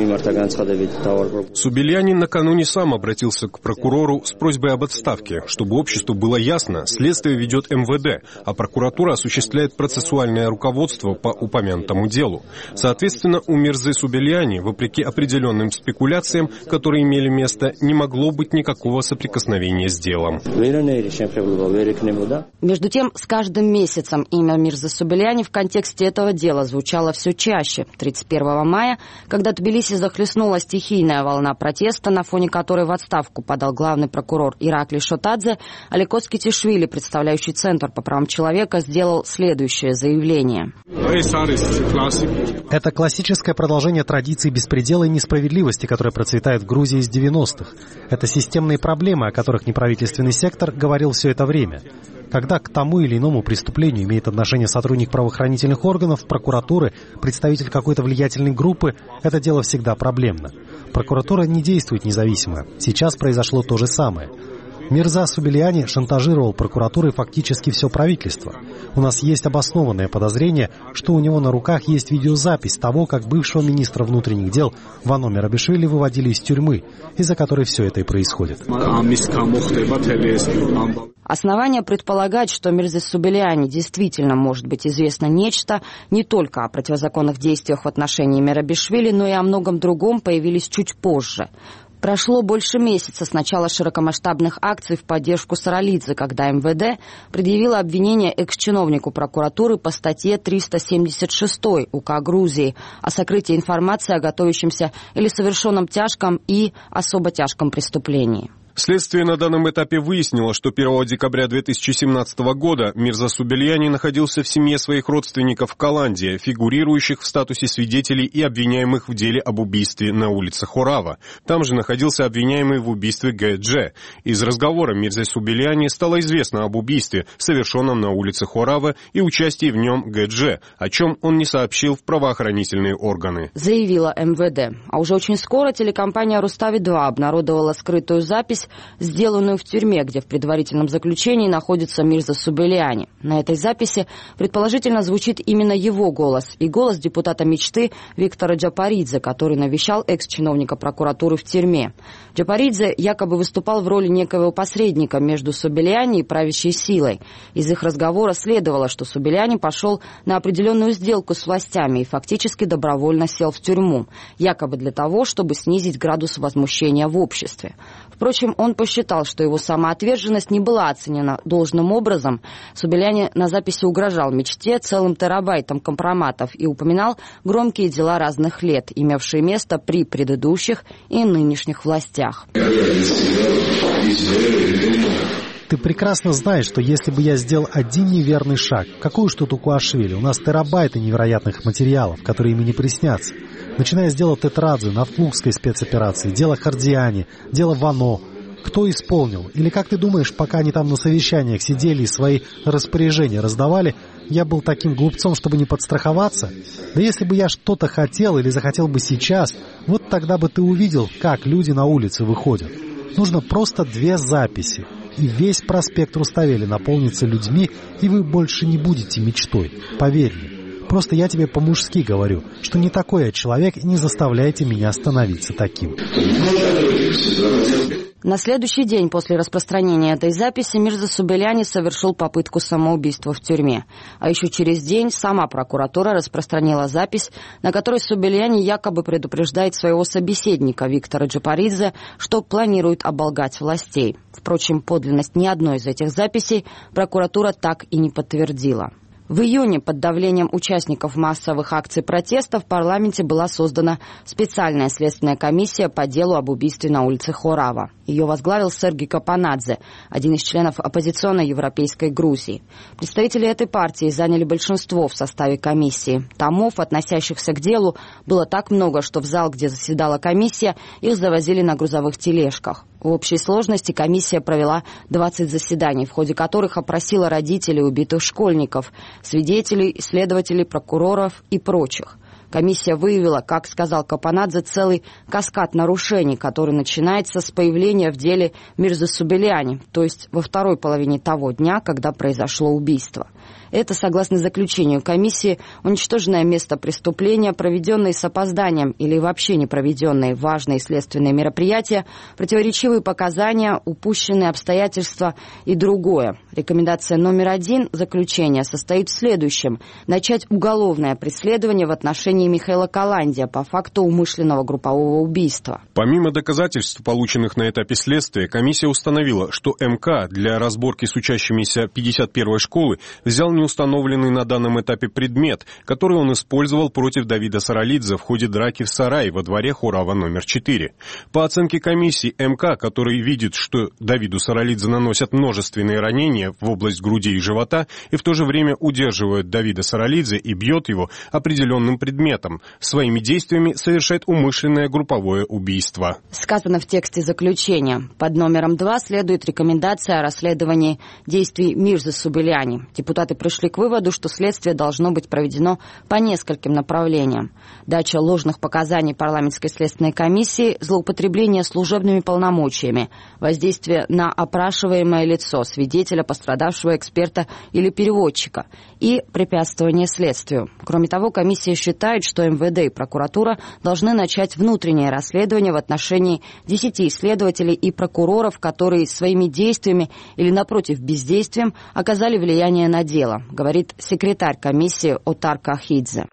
Speaker 9: Субелиани накануне сам обратился к прокурору с просьбой об отставке, чтобы обществу было ясно, следствие ведет МВД, а прокуратура осуществляет процессуальное руководство по упомянутому делу. Соответственно, у Мирзы Субелиани, вопреки определенным спекуляциям, которые имели место, не могло быть никакого соприкосновения с делом.
Speaker 5: Между тем, с каждым месяцем имя Мирзы Субелиани в контексте этого дела звучало все чаще. 31 мая, когда Тбилиси захлестнула стихийная волна протеста, на фоне которой в отставку подал главный прокурор Ираклий Шотадзе, Аликос Китишвили, представляющий Центр по правам человека, сделал следующее заявление.
Speaker 6: Это классическое продолжение традиции беспредела и несправедливости, которая процветает в Грузии с 90-х. Это системные проблемы, о которых неправительственный сектор говорил все это время. Когда к тому или иному преступлению имеет отношение сотрудник правоохранительных органов, прокуратуры, представитель какой-то влиятельной группы, это дело всегда проблемно. Прокуратура не действует независимо. Сейчас произошло то же самое. Мирза Субельяни шантажировал прокуратурой фактически все правительство. У нас есть обоснованное подозрение, что у него на руках есть видеозапись того, как бывшего министра внутренних дел Вано Мерабишвили выводили из тюрьмы, из-за которой все это и происходит.
Speaker 5: Основания предполагать, что Мирзе Субельяни действительно может быть известно нечто, не только о противозаконных действиях в отношении Мерабишвили, но и о многом другом, появились чуть позже. Прошло больше месяца с начала широкомасштабных акций в поддержку Саралидзе, когда МВД предъявило обвинение экс-чиновнику прокуратуры по статье 376 УК Грузии о сокрытии информации о готовящемся или совершенном тяжком и особо тяжком преступлении.
Speaker 9: Следствие на данном этапе выяснило, что 1 декабря 2017 года Мирза Субельяни находился в семье своих родственников в Каланде, фигурирующих в статусе свидетелей и обвиняемых в деле об убийстве на улице Хорава. Там же находился обвиняемый в убийстве Г.Дж. Из разговора Мирзе Субельяни стало известно об убийстве, совершенном на улице Хорава, и участии в нем Г.Дж., о чем он не сообщил в правоохранительные органы.
Speaker 5: Заявила МВД. А уже очень скоро телекомпания «Рустави-2» обнародовала скрытую запись, сделанную в тюрьме, где в предварительном заключении находится Мирза Субельяни. На этой записи предположительно звучит именно его голос и голос депутата мечты Виктора Джапаридзе, который навещал экс-чиновника прокуратуры в тюрьме. Джапаридзе якобы выступал в роли некоего посредника между Субельяни и правящей силой. Из их разговора следовало, что Субельяни пошел на определенную сделку с властями и фактически добровольно сел в тюрьму, якобы для того, чтобы снизить градус возмущения в обществе. Впрочем, он посчитал, что его самоотверженность не была оценена должным образом. Субельяни на записи угрожал мечте целым терабайтом компроматов и упоминал громкие дела разных лет, имевшие место при предыдущих и нынешних властях.
Speaker 6: Ты прекрасно знаешь, что если бы я сделал один неверный шаг, какую ж тут Укуашвили, у нас терабайты невероятных материалов, которые им не приснятся. Начиная с дела Тетрадзе, Нафлукской спецоперации, дело Хардиани, дело Вано. Кто исполнил? Или как ты думаешь, пока они там на совещаниях сидели и свои распоряжения раздавали, я был таким глупцом, чтобы не подстраховаться? Да если бы я что-то хотел или захотел бы сейчас, вот тогда бы ты увидел, как люди на улице выходят. Нужно просто 2 записи, и весь проспект Руставели наполнится людьми, и вы больше не будете мечтой, поверь мне. Просто я тебе по-мужски говорю, что не такой я человек, и не заставляйте меня становиться таким.
Speaker 5: На следующий день после распространения этой записи Мирза Субельяни совершил попытку самоубийства в тюрьме. А еще через день сама прокуратура распространила запись, на которой Субельяни якобы предупреждает своего собеседника Виктора Джапаридзе, что планирует оболгать властей. Впрочем, подлинность ни одной из этих записей прокуратура так и не подтвердила. В июне под давлением участников массовых акций протеста в парламенте была создана специальная следственная комиссия по делу об убийстве на улице Хорава. Ее возглавил Сергей Капанадзе, один из членов оппозиционной европейской Грузии. Представители этой партии заняли большинство в составе комиссии. Томов, относящихся к делу, было так много, что в зал, где заседала комиссия, их завозили на грузовых тележках. В общей сложности комиссия провела 20 заседаний, в ходе которых опросила родителей убитых школьников, свидетелей, следователей, прокуроров и прочих. Комиссия выявила, как сказал Капанадзе, целый каскад нарушений, который начинается с появления в деле Мирзы Субельяни, то есть во второй половине того дня, когда произошло убийство. Это, согласно заключению комиссии, уничтоженное место преступления, проведенные с опозданием или вообще не проведенные важные следственные мероприятия, противоречивые показания, упущенные обстоятельства и другое. Рекомендация номер 1 заключения состоит в следующем: начать уголовное преследование в отношении Михаила Каландия по факту умышленного группового убийства.
Speaker 9: Помимо доказательств, полученных на этапе следствия, комиссия установила, что МК для разборки с учащимися 51-й школы взял неустановленный на данном этапе предмет, который он использовал против Давида Саралидзе в ходе драки в сарае во дворе Хорава номер 4. По оценке комиссии, МК, который видит, что Давиду Саралидзе наносят множественные ранения в область груди и живота, и в то же время удерживает Давида Саралидзе и бьет его определенным предметом, своими действиями совершает умышленное групповое убийство.
Speaker 5: Сказано в тексте заключения. Под номером 2 следует рекомендация о расследовании действий Мирзы Субельяни. Депутат депутаты пришли к выводу, что следствие должно быть проведено по нескольким направлениям. Дача ложных показаний парламентской следственной комиссии, злоупотребление служебными полномочиями, воздействие на опрашиваемое лицо, свидетеля, пострадавшего, эксперта или переводчика и препятствование следствию. Кроме того, комиссия считает, что МВД и прокуратура должны начать внутреннее расследование в отношении 10 следователей и прокуроров, которые своими действиями или, напротив, бездействием оказали влияние на дело, говорит секретарь комиссии Отар Кахидзе.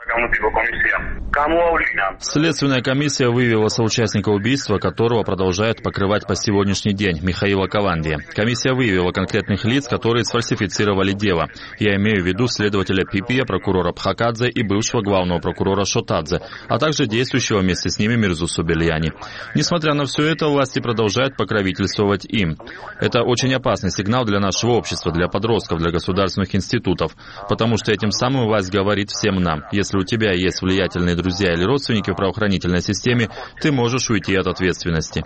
Speaker 4: Следственная комиссия выявила соучастника убийства, которого продолжают покрывать по сегодняшний день, Михаила Каванди. Комиссия выявила конкретных лиц, которые сфальсифицировали дело. Я имею в виду следователя Пипия, прокурора Пхакадзе и бывшего главного прокурора Шотадзе, а также действующего вместе с ними Мирзусу Бельяни. Несмотря на все это, власти продолжают покровительствовать им. Это очень опасный сигнал для нашего общества, для подростков, для государственных институтов, потому что этим самым власть говорит всем нам: если у тебя есть влиятельные друзья или родственники в правоохранительной системе, ты можешь уйти от ответственности.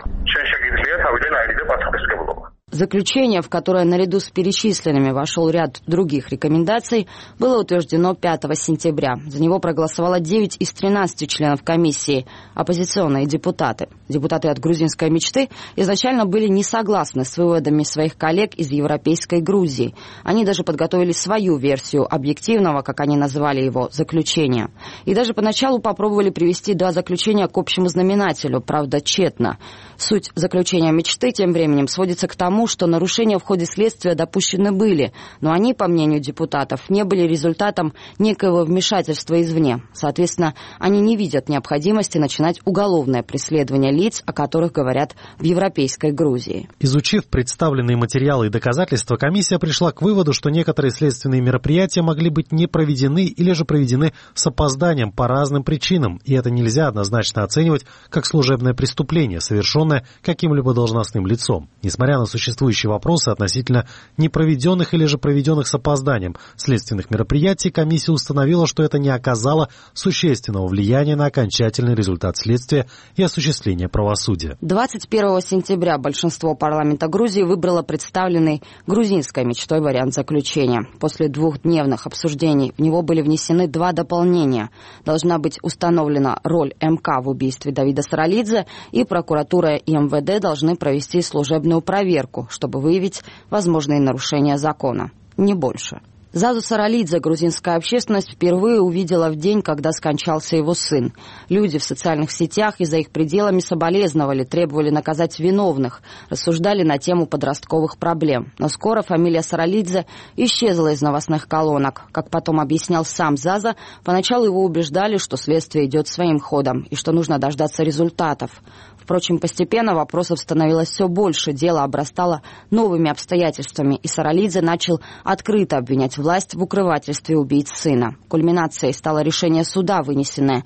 Speaker 5: Заключение, в которое наряду с перечисленными вошел ряд других рекомендаций, было утверждено 5 сентября. За него проголосовало 9 из 13 членов комиссии, оппозиционные депутаты. Депутаты от грузинской мечты изначально были не согласны с выводами своих коллег из Европейской Грузии. Они даже подготовили свою версию объективного, как они назвали его, заключения. И даже поначалу попробовали привести 2 заключения к общему знаменателю, правда, тщетно. Суть заключения мечты тем временем сводится к тому, что нарушения в ходе следствия допущены были, но они, по мнению депутатов, не были результатом некоего вмешательства извне. Соответственно, они не видят необходимости начинать уголовное преследование лиц, о которых говорят в Европейской Грузии.
Speaker 6: Изучив представленные материалы и доказательства, комиссия пришла к выводу, что некоторые следственные мероприятия могли быть не проведены или же проведены с опозданием по разным причинам, и это нельзя однозначно оценивать как служебное преступление, совершенное каким-либо должностным лицом. Несмотря на существующие вопросы относительно непроведенных или же проведенных с опозданием следственных мероприятий, комиссия установила, что это не оказало существенного влияния на окончательный результат следствия и осуществление правосудия.
Speaker 5: 21 сентября большинство парламента Грузии выбрало представленный грузинской мечтой вариант заключения. После 2-дневных обсуждений в него были внесены 2 дополнения. Должна быть установлена роль МК в убийстве Давида Саралидзе, и прокуратура и МВД должны провести служебную проверку, чтобы выявить возможные нарушения закона. Не больше. Зазу Саралидзе грузинская общественность впервые увидела в день, когда скончался его сын. Люди в социальных сетях и за их пределами соболезновали, требовали наказать виновных, рассуждали на тему подростковых проблем. Но скоро фамилия Саралидзе исчезла из новостных колонок. Как потом объяснял сам Заза, поначалу его убеждали, что следствие идет своим ходом и что нужно дождаться результатов. Впрочем, постепенно вопросов становилось все больше, дело обрастало новыми обстоятельствами, и Саралидзе начал открыто обвинять власть в укрывательстве убийц сына. Кульминацией стало решение суда, вынесенное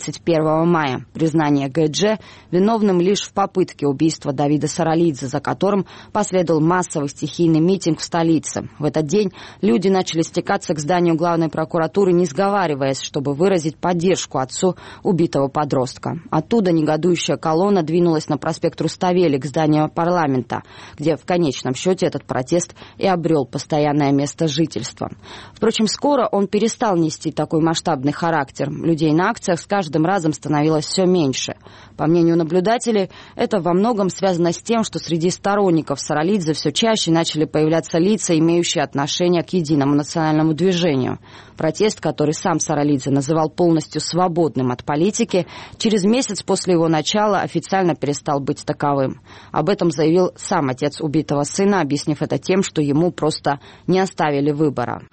Speaker 5: 31 мая. Признание ГДЖ виновным лишь в попытке убийства Давида Саралидзе, за которым последовал массовый стихийный митинг в столице. В этот день люди начали стекаться к зданию главной прокуратуры, не сговариваясь, чтобы выразить поддержку отцу убитого подростка. Оттуда негодующая колонна двинулась на проспект Руставели к зданию парламента, где в конечном счете этот протест и обрел постоянное место жительства. Впрочем, скоро он перестал нести такой масштабный характер. Людей на акциях с каждым разом становилось все меньше. По мнению наблюдателей, это во многом связано с тем, что среди сторонников Саралидзе все чаще начали появляться лица, имеющие отношение к единому национальному движению. Протест, который сам Саралидзе называл полностью свободным от политики, через месяц после его начала официально перестал быть таковым. Об этом заявил сам отец убитого сына, объяснив это тем, что ему просто не оставили выбора.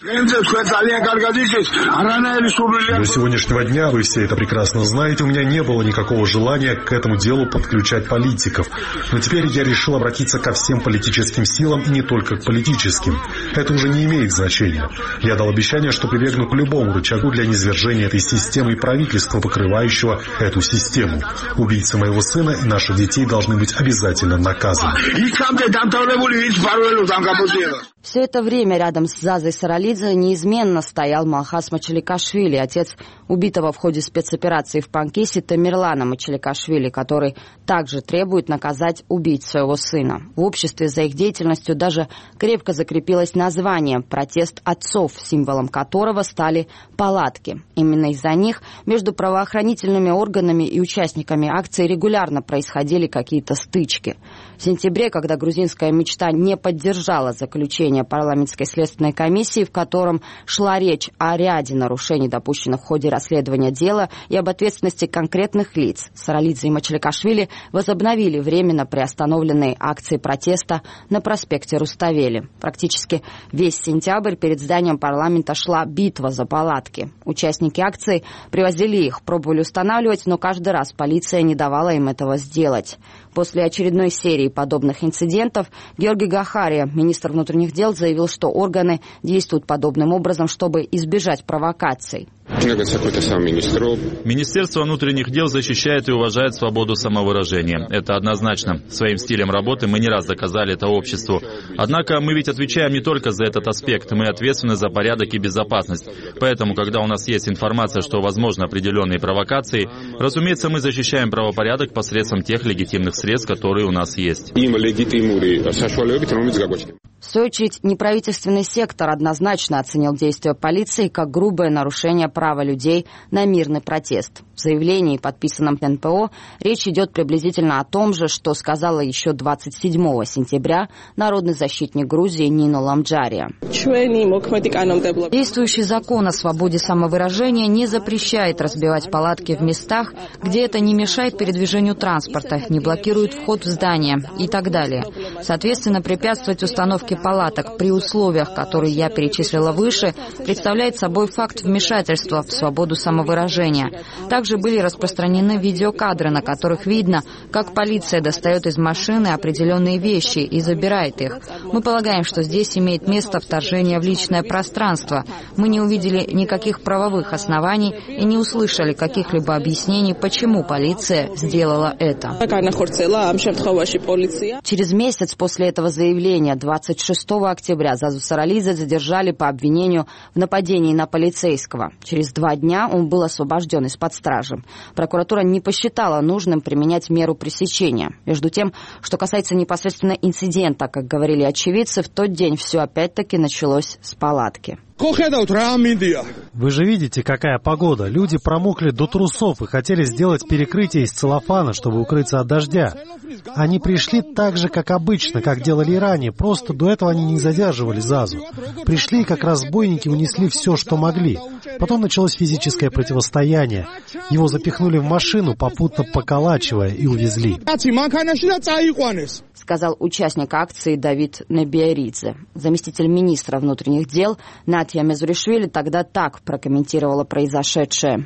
Speaker 7: До сегодняшнего дня, вы все это прекрасно знаете, у меня не было никакого желания к этому делу подключать политиков. Но теперь я решил обратиться ко всем политическим силам и не только к политическим. Это уже не имеет значения. Я дал обещание, что прибегну к любому рычагу для низвержения этой системы и правительства, покрывающего эту систему. Убийцы моего сына и наших детей должны быть обязательно наказаны.
Speaker 5: Все это время рядом с Зазой Саралидзе неизменно стоял Малхас Мачаликашвили, отец убитого в ходе спецоперации в Панкисе Тамерлана Мачаликашвили, который также требует наказать убийц своего сына. В обществе за их деятельностью даже крепко закрепилось название «Протест отцов», символом которого стали палатки. Именно из-за них между правоохранительными органами и участниками акции регулярно происходили какие-то стычки. В сентябре, когда грузинская мечта не поддержала заключение парламентской следственной комиссии, в котором шла речь о ряде нарушений, допущенных в ходе расследования дела, и об ответственности конкретных лиц, Саралидзе и Мачаликашвили возобновили временно приостановленные акции протеста на проспекте Руставели. Практически весь сентябрь перед зданием парламента шла битва за палатки. Участники акции привозили их, пробовали устанавливать, но каждый раз полиция не давала им этого сделать. После очередной серии подобных инцидентов Георгий Гахария, министр внутренних дел, заявил, что органы действуют подобным образом, чтобы избежать провокаций.
Speaker 4: Министерство внутренних дел защищает и уважает свободу самовыражения. Это однозначно. Своим стилем работы мы не раз доказали это обществу. Однако мы ведь отвечаем не только за этот аспект, мы ответственны за порядок и безопасность. Поэтому, когда у нас есть информация, что возможны определенные провокации, разумеется, мы защищаем правопорядок посредством тех легитимных средств, которые у нас есть.
Speaker 5: В свою очередь, неправительственный сектор однозначно оценил действия полиции как грубое нарушение права людей на мирный протест. В заявлении, подписанном НПО, речь идет приблизительно о том же, что сказала еще 27 сентября народный защитник Грузии Нино Ламджария. Действующий закон о свободе самовыражения не запрещает разбивать палатки в местах, где это не мешает передвижению транспорта, не блокирует вход в здание и так далее. Соответственно, препятствовать установке палаток при условиях, которые я перечислила выше, представляет собой факт вмешательства в свободу самовыражения. Также были распространены видеокадры, на которых видно, как полиция достает из машины определенные вещи и забирает их. Мы полагаем, что здесь имеет место вторжение в личное пространство. Мы не увидели никаких правовых оснований и не услышали каких-либо объяснений, почему полиция сделала это. Через месяц после этого заявления, 26 октября, Зазу Саралидзе задержали по обвинению в нападении на полицейского. Через 2 дня он был освобожден из-под стражи. Прокуратура не посчитала нужным применять меру пресечения. Между тем, что касается непосредственно инцидента, как говорили очевидцы, в тот день все опять-таки началось с палатки.
Speaker 6: Вы же видите, какая погода. Люди промокли до трусов и хотели сделать перекрытие из целлофана, чтобы укрыться от дождя. Они пришли так же, как обычно, как делали и ранее, просто до этого они не задерживали Зазу. Пришли, как разбойники, унесли все, что могли. Потом началось физическое противостояние. Его запихнули в машину, попутно поколачивая, и увезли.
Speaker 5: Сказал участник акции Давид Небиаридзе. Заместитель министра внутренних дел Натья Мезуришвили тогда так прокомментировала произошедшее.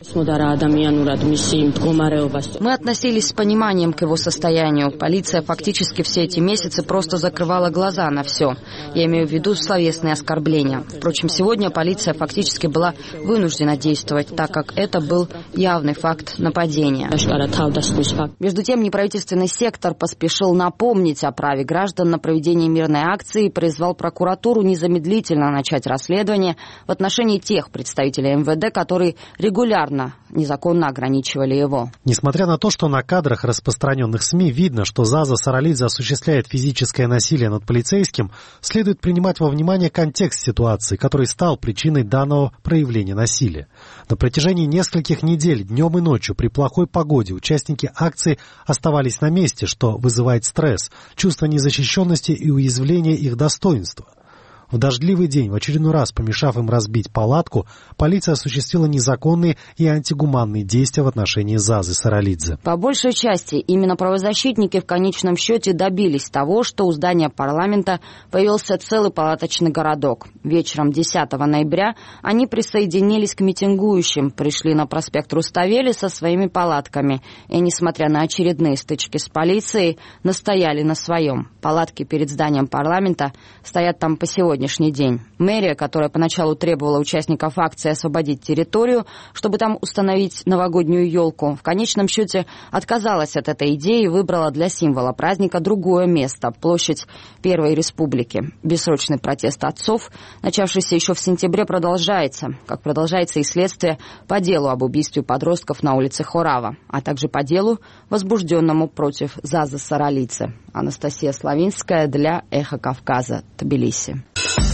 Speaker 5: Мы относились с пониманием к его состоянию. Полиция фактически все эти месяцы просто закрывала глаза на все. Я имею в виду словесные оскорбления. Впрочем, сегодня полиция фактически была вынуждена действовать, так как это был явный факт нападения. Между тем, неправительственный сектор поспешил напомнить о праве граждан на проведение мирной акции и призвал прокуратуру незамедлительно начать расследование в отношении тех представителей МВД, которые регулярно незаконно ограничивали его.
Speaker 6: Несмотря на то, что на кадрах, распространенных СМИ, видно, что Заза Саралидзе осуществляет физическое насилие над полицейским, следует принимать во внимание контекст ситуации, который стал причиной данного проявления насилия. На протяжении нескольких недель, днем и ночью, при плохой погоде, участники акции оставались на месте, что вызывает стресс, чувство незащищенности и уязвления их достоинства. В дождливый день, в очередной раз помешав им разбить палатку, полиция осуществила незаконные и антигуманные действия в отношении Зазы Саралидзе.
Speaker 5: По большей части именно правозащитники в конечном счете добились того, что у здания парламента появился целый палаточный городок. Вечером 10 ноября они присоединились к митингующим, пришли на проспект Руставели со своими палатками и, несмотря на очередные стычки с полицией, настояли на своем. Палатки перед зданием парламента стоят там по сегодня. сегодняшний день. Мэрия, которая поначалу требовала участников акции освободить территорию, чтобы там установить новогоднюю елку, в конечном счете отказалась от этой идеи и выбрала для символа праздника другое место – площадь Первой Республики. Бессрочный протест отцов, начавшийся еще в сентябре, продолжается, как продолжается и следствие по делу об убийстве подростков на улице Хорава, а также по делу, возбужденному против Заза Саралидзе. Анастасия Славинская для «Эхо Кавказа», Тбилиси.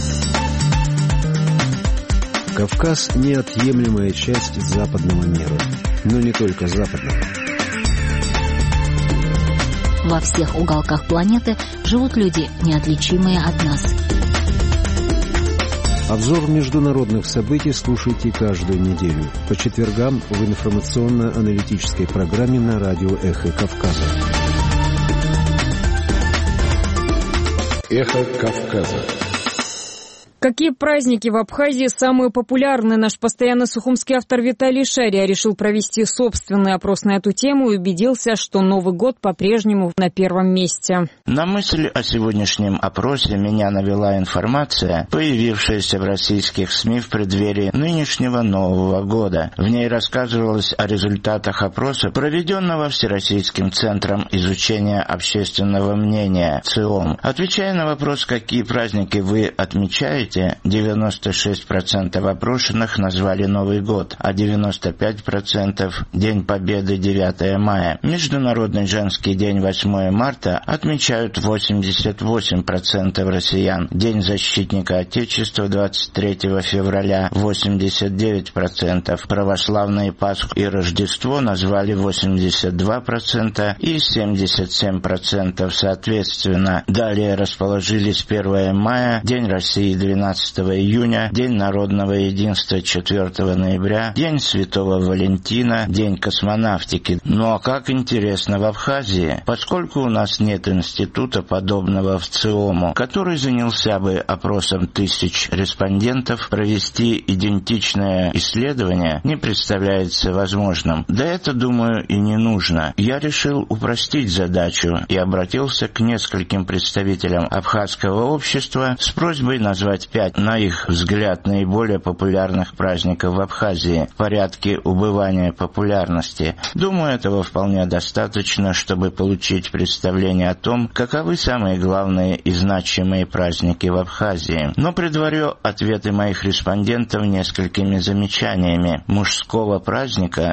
Speaker 8: Кавказ – неотъемлемая часть западного мира, но не только западного.
Speaker 3: Во всех уголках планеты живут люди, неотличимые от нас.
Speaker 8: Обзор международных событий слушайте каждую неделю по четвергам в информационно-аналитической программе на радио «Эхо Кавказа».
Speaker 24: «Эхо Кавказа».
Speaker 1: Какие праздники в Абхазии самые популярные? Наш постоянный сухумский автор Виталий Шария решил провести собственный опрос на эту тему и убедился, что Новый год по-прежнему на первом месте.
Speaker 10: На мысль о сегодняшнем опросе меня навела информация, появившаяся в российских СМИ в преддверии нынешнего Нового года. В ней рассказывалось о результатах опроса, проведенного Всероссийским центром изучения общественного мнения ЦИОМ. Отвечая на вопрос, какие праздники вы отмечаете, 96% опрошенных назвали Новый год, а 95% – День Победы 9 мая. Международный женский день 8 марта отмечают 88% россиян. День защитника Отечества 23 февраля – 89%. Православные Пасху и Рождество назвали 82% и 77% соответственно. Далее расположились 1 мая, День России 12 июня, День народного единства 4 ноября, День Святого Валентина, День космонавтики. Ну а как интересно в Абхазии, поскольку у нас нет института, подобного в ЦИОМу, который занялся бы опросом тысяч респондентов, провести идентичное исследование не представляется возможным. Да это, думаю, и не нужно. Я решил упростить задачу и обратился к нескольким представителям абхазского общества с просьбой назвать 5, на их взгляд, наиболее популярных праздников в Абхазии в порядке убывания популярности. Думаю, этого вполне достаточно, чтобы получить представление о том, каковы самые главные и значимые праздники в Абхазии. Но предварю ответы моих респондентов несколькими замечаниями. Мужского праздника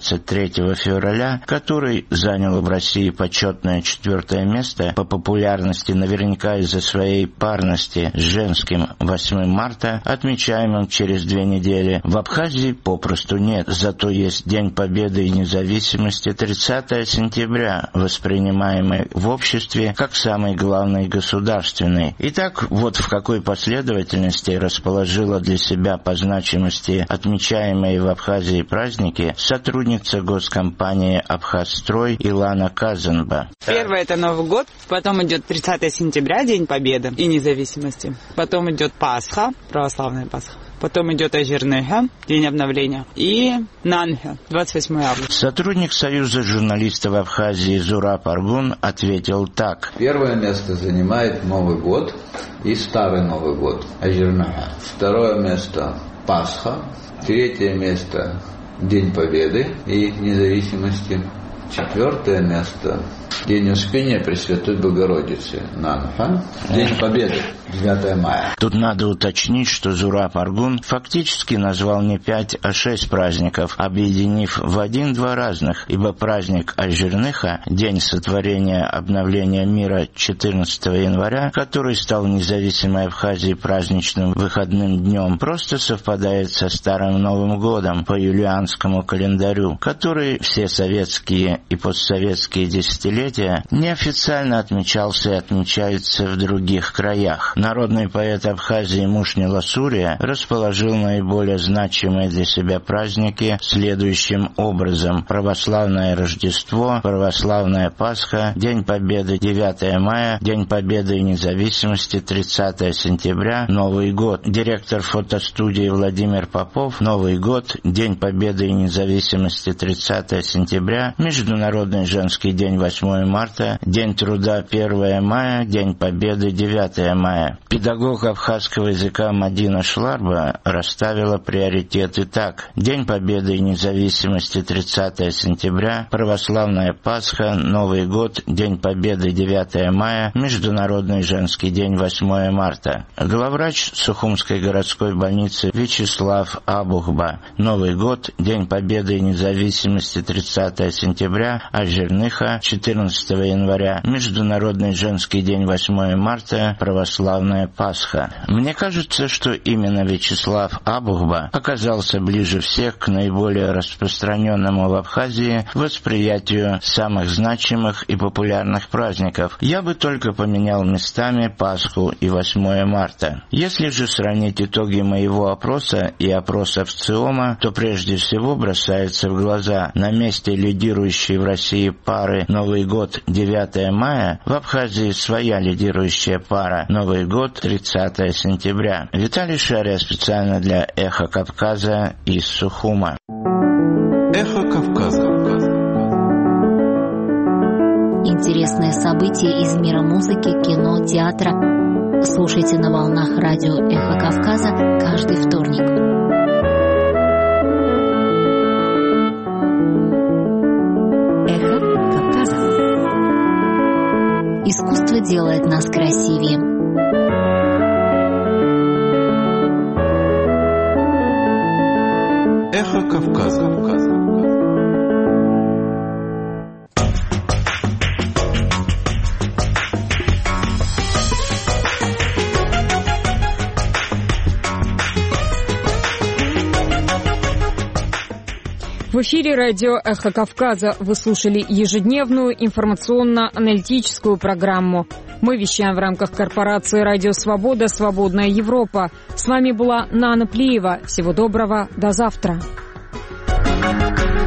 Speaker 10: 23 февраля, который занял в России почетное 4 место по популярности, наверняка из-за своей парности с женским 8 марта, отмечаемым через 2 недели, в Абхазии попросту нет. Зато есть День Победы и Независимости 30 сентября, воспринимаемый в обществе как самый главный государственный. Итак, вот в какой последовательности расположила для себя по значимости отмечаемые в Абхазии праздники сотрудница госкомпании «Абхазстрой» Илана Казанба.
Speaker 11: Первое — это Новый год, потом идет 30 сентября, День Победы и Независимости. Потом идет Пасха, православная Пасха. Потом идет Ажирнеха, День обновления, и Нанха, 28 августа.
Speaker 10: Сотрудник Союза журналистов Абхазии Зураб Аргун ответил так.
Speaker 13: Первое место занимает Новый год и Старый Новый год, Ажирнеха. Второе место Пасха. Третье место День Победы и Независимости. Четвертое место День Успения Пресвятой Богородицы, Нанха. День Победы, 9 мая.
Speaker 10: Тут надо уточнить, что Зураб Аргун фактически назвал не 5, а 6 праздников, объединив в 1-2 разных, ибо праздник Ажирныха, День сотворения обновления мира 14 января, который стал в независимой Абхазии праздничным выходным днем, просто совпадает со Старым Новым годом по юлианскому календарю, который все советские и постсоветские десятилетия неофициально отмечался и отмечается в других краях. Народный поэт Абхазии Мушни Ласурия расположил наиболее значимые для себя праздники следующим образом: православное Рождество, православная Пасха, День Победы 9 мая, День Победы и Независимости 30 сентября, Новый год. Директор фотостудии Владимир Попов: Новый год, День Победы и Независимости 30 сентября, между Международный женский день 8 марта, День труда 1 мая, День Победы 9 мая. Педагог абхазского языка Мадина Шларба расставила приоритеты так. День Победы и независимости 30 сентября, православная Пасха, Новый год, День Победы 9 мая, Международный женский день 8 марта. Главврач Сухумской городской больницы Вячеслав Абухба. Новый год, День Победы и независимости 30 сентября, Ажирныха 14 января, Международный женский день 8 марта, православная Пасха. Мне кажется, что именно Вячеслав Абухба оказался ближе всех к наиболее распространенному в Абхазии восприятию самых значимых и популярных праздников. Я бы только поменял местами Пасху и 8 марта. Если же сравнить итоги моего опроса и опросов ЦИОМа, то прежде всего бросается в глаза: на месте лидирующей в России пары Новый год 9 мая, в Абхазии своя лидирующая пара Новый год 30 сентября. Виталий Шария специально для «Эхо Кавказа» из Сухума.
Speaker 24: «Эхо Кавказа».
Speaker 3: Интересные события из мира музыки, кино, театра. Слушайте на волнах радио «Эхо Кавказа» каждый вторник. «Эхо Кавказа». Искусство делает нас красивее.
Speaker 24: «Эхо Кавказа».
Speaker 1: В эфире радио «Эхо Кавказа». Вы слушали ежедневную информационно-аналитическую программу. Мы вещаем в рамках корпорации «Радио Свобода. Свободная Европа». С вами была Нана Плиева. Всего доброго. До завтра.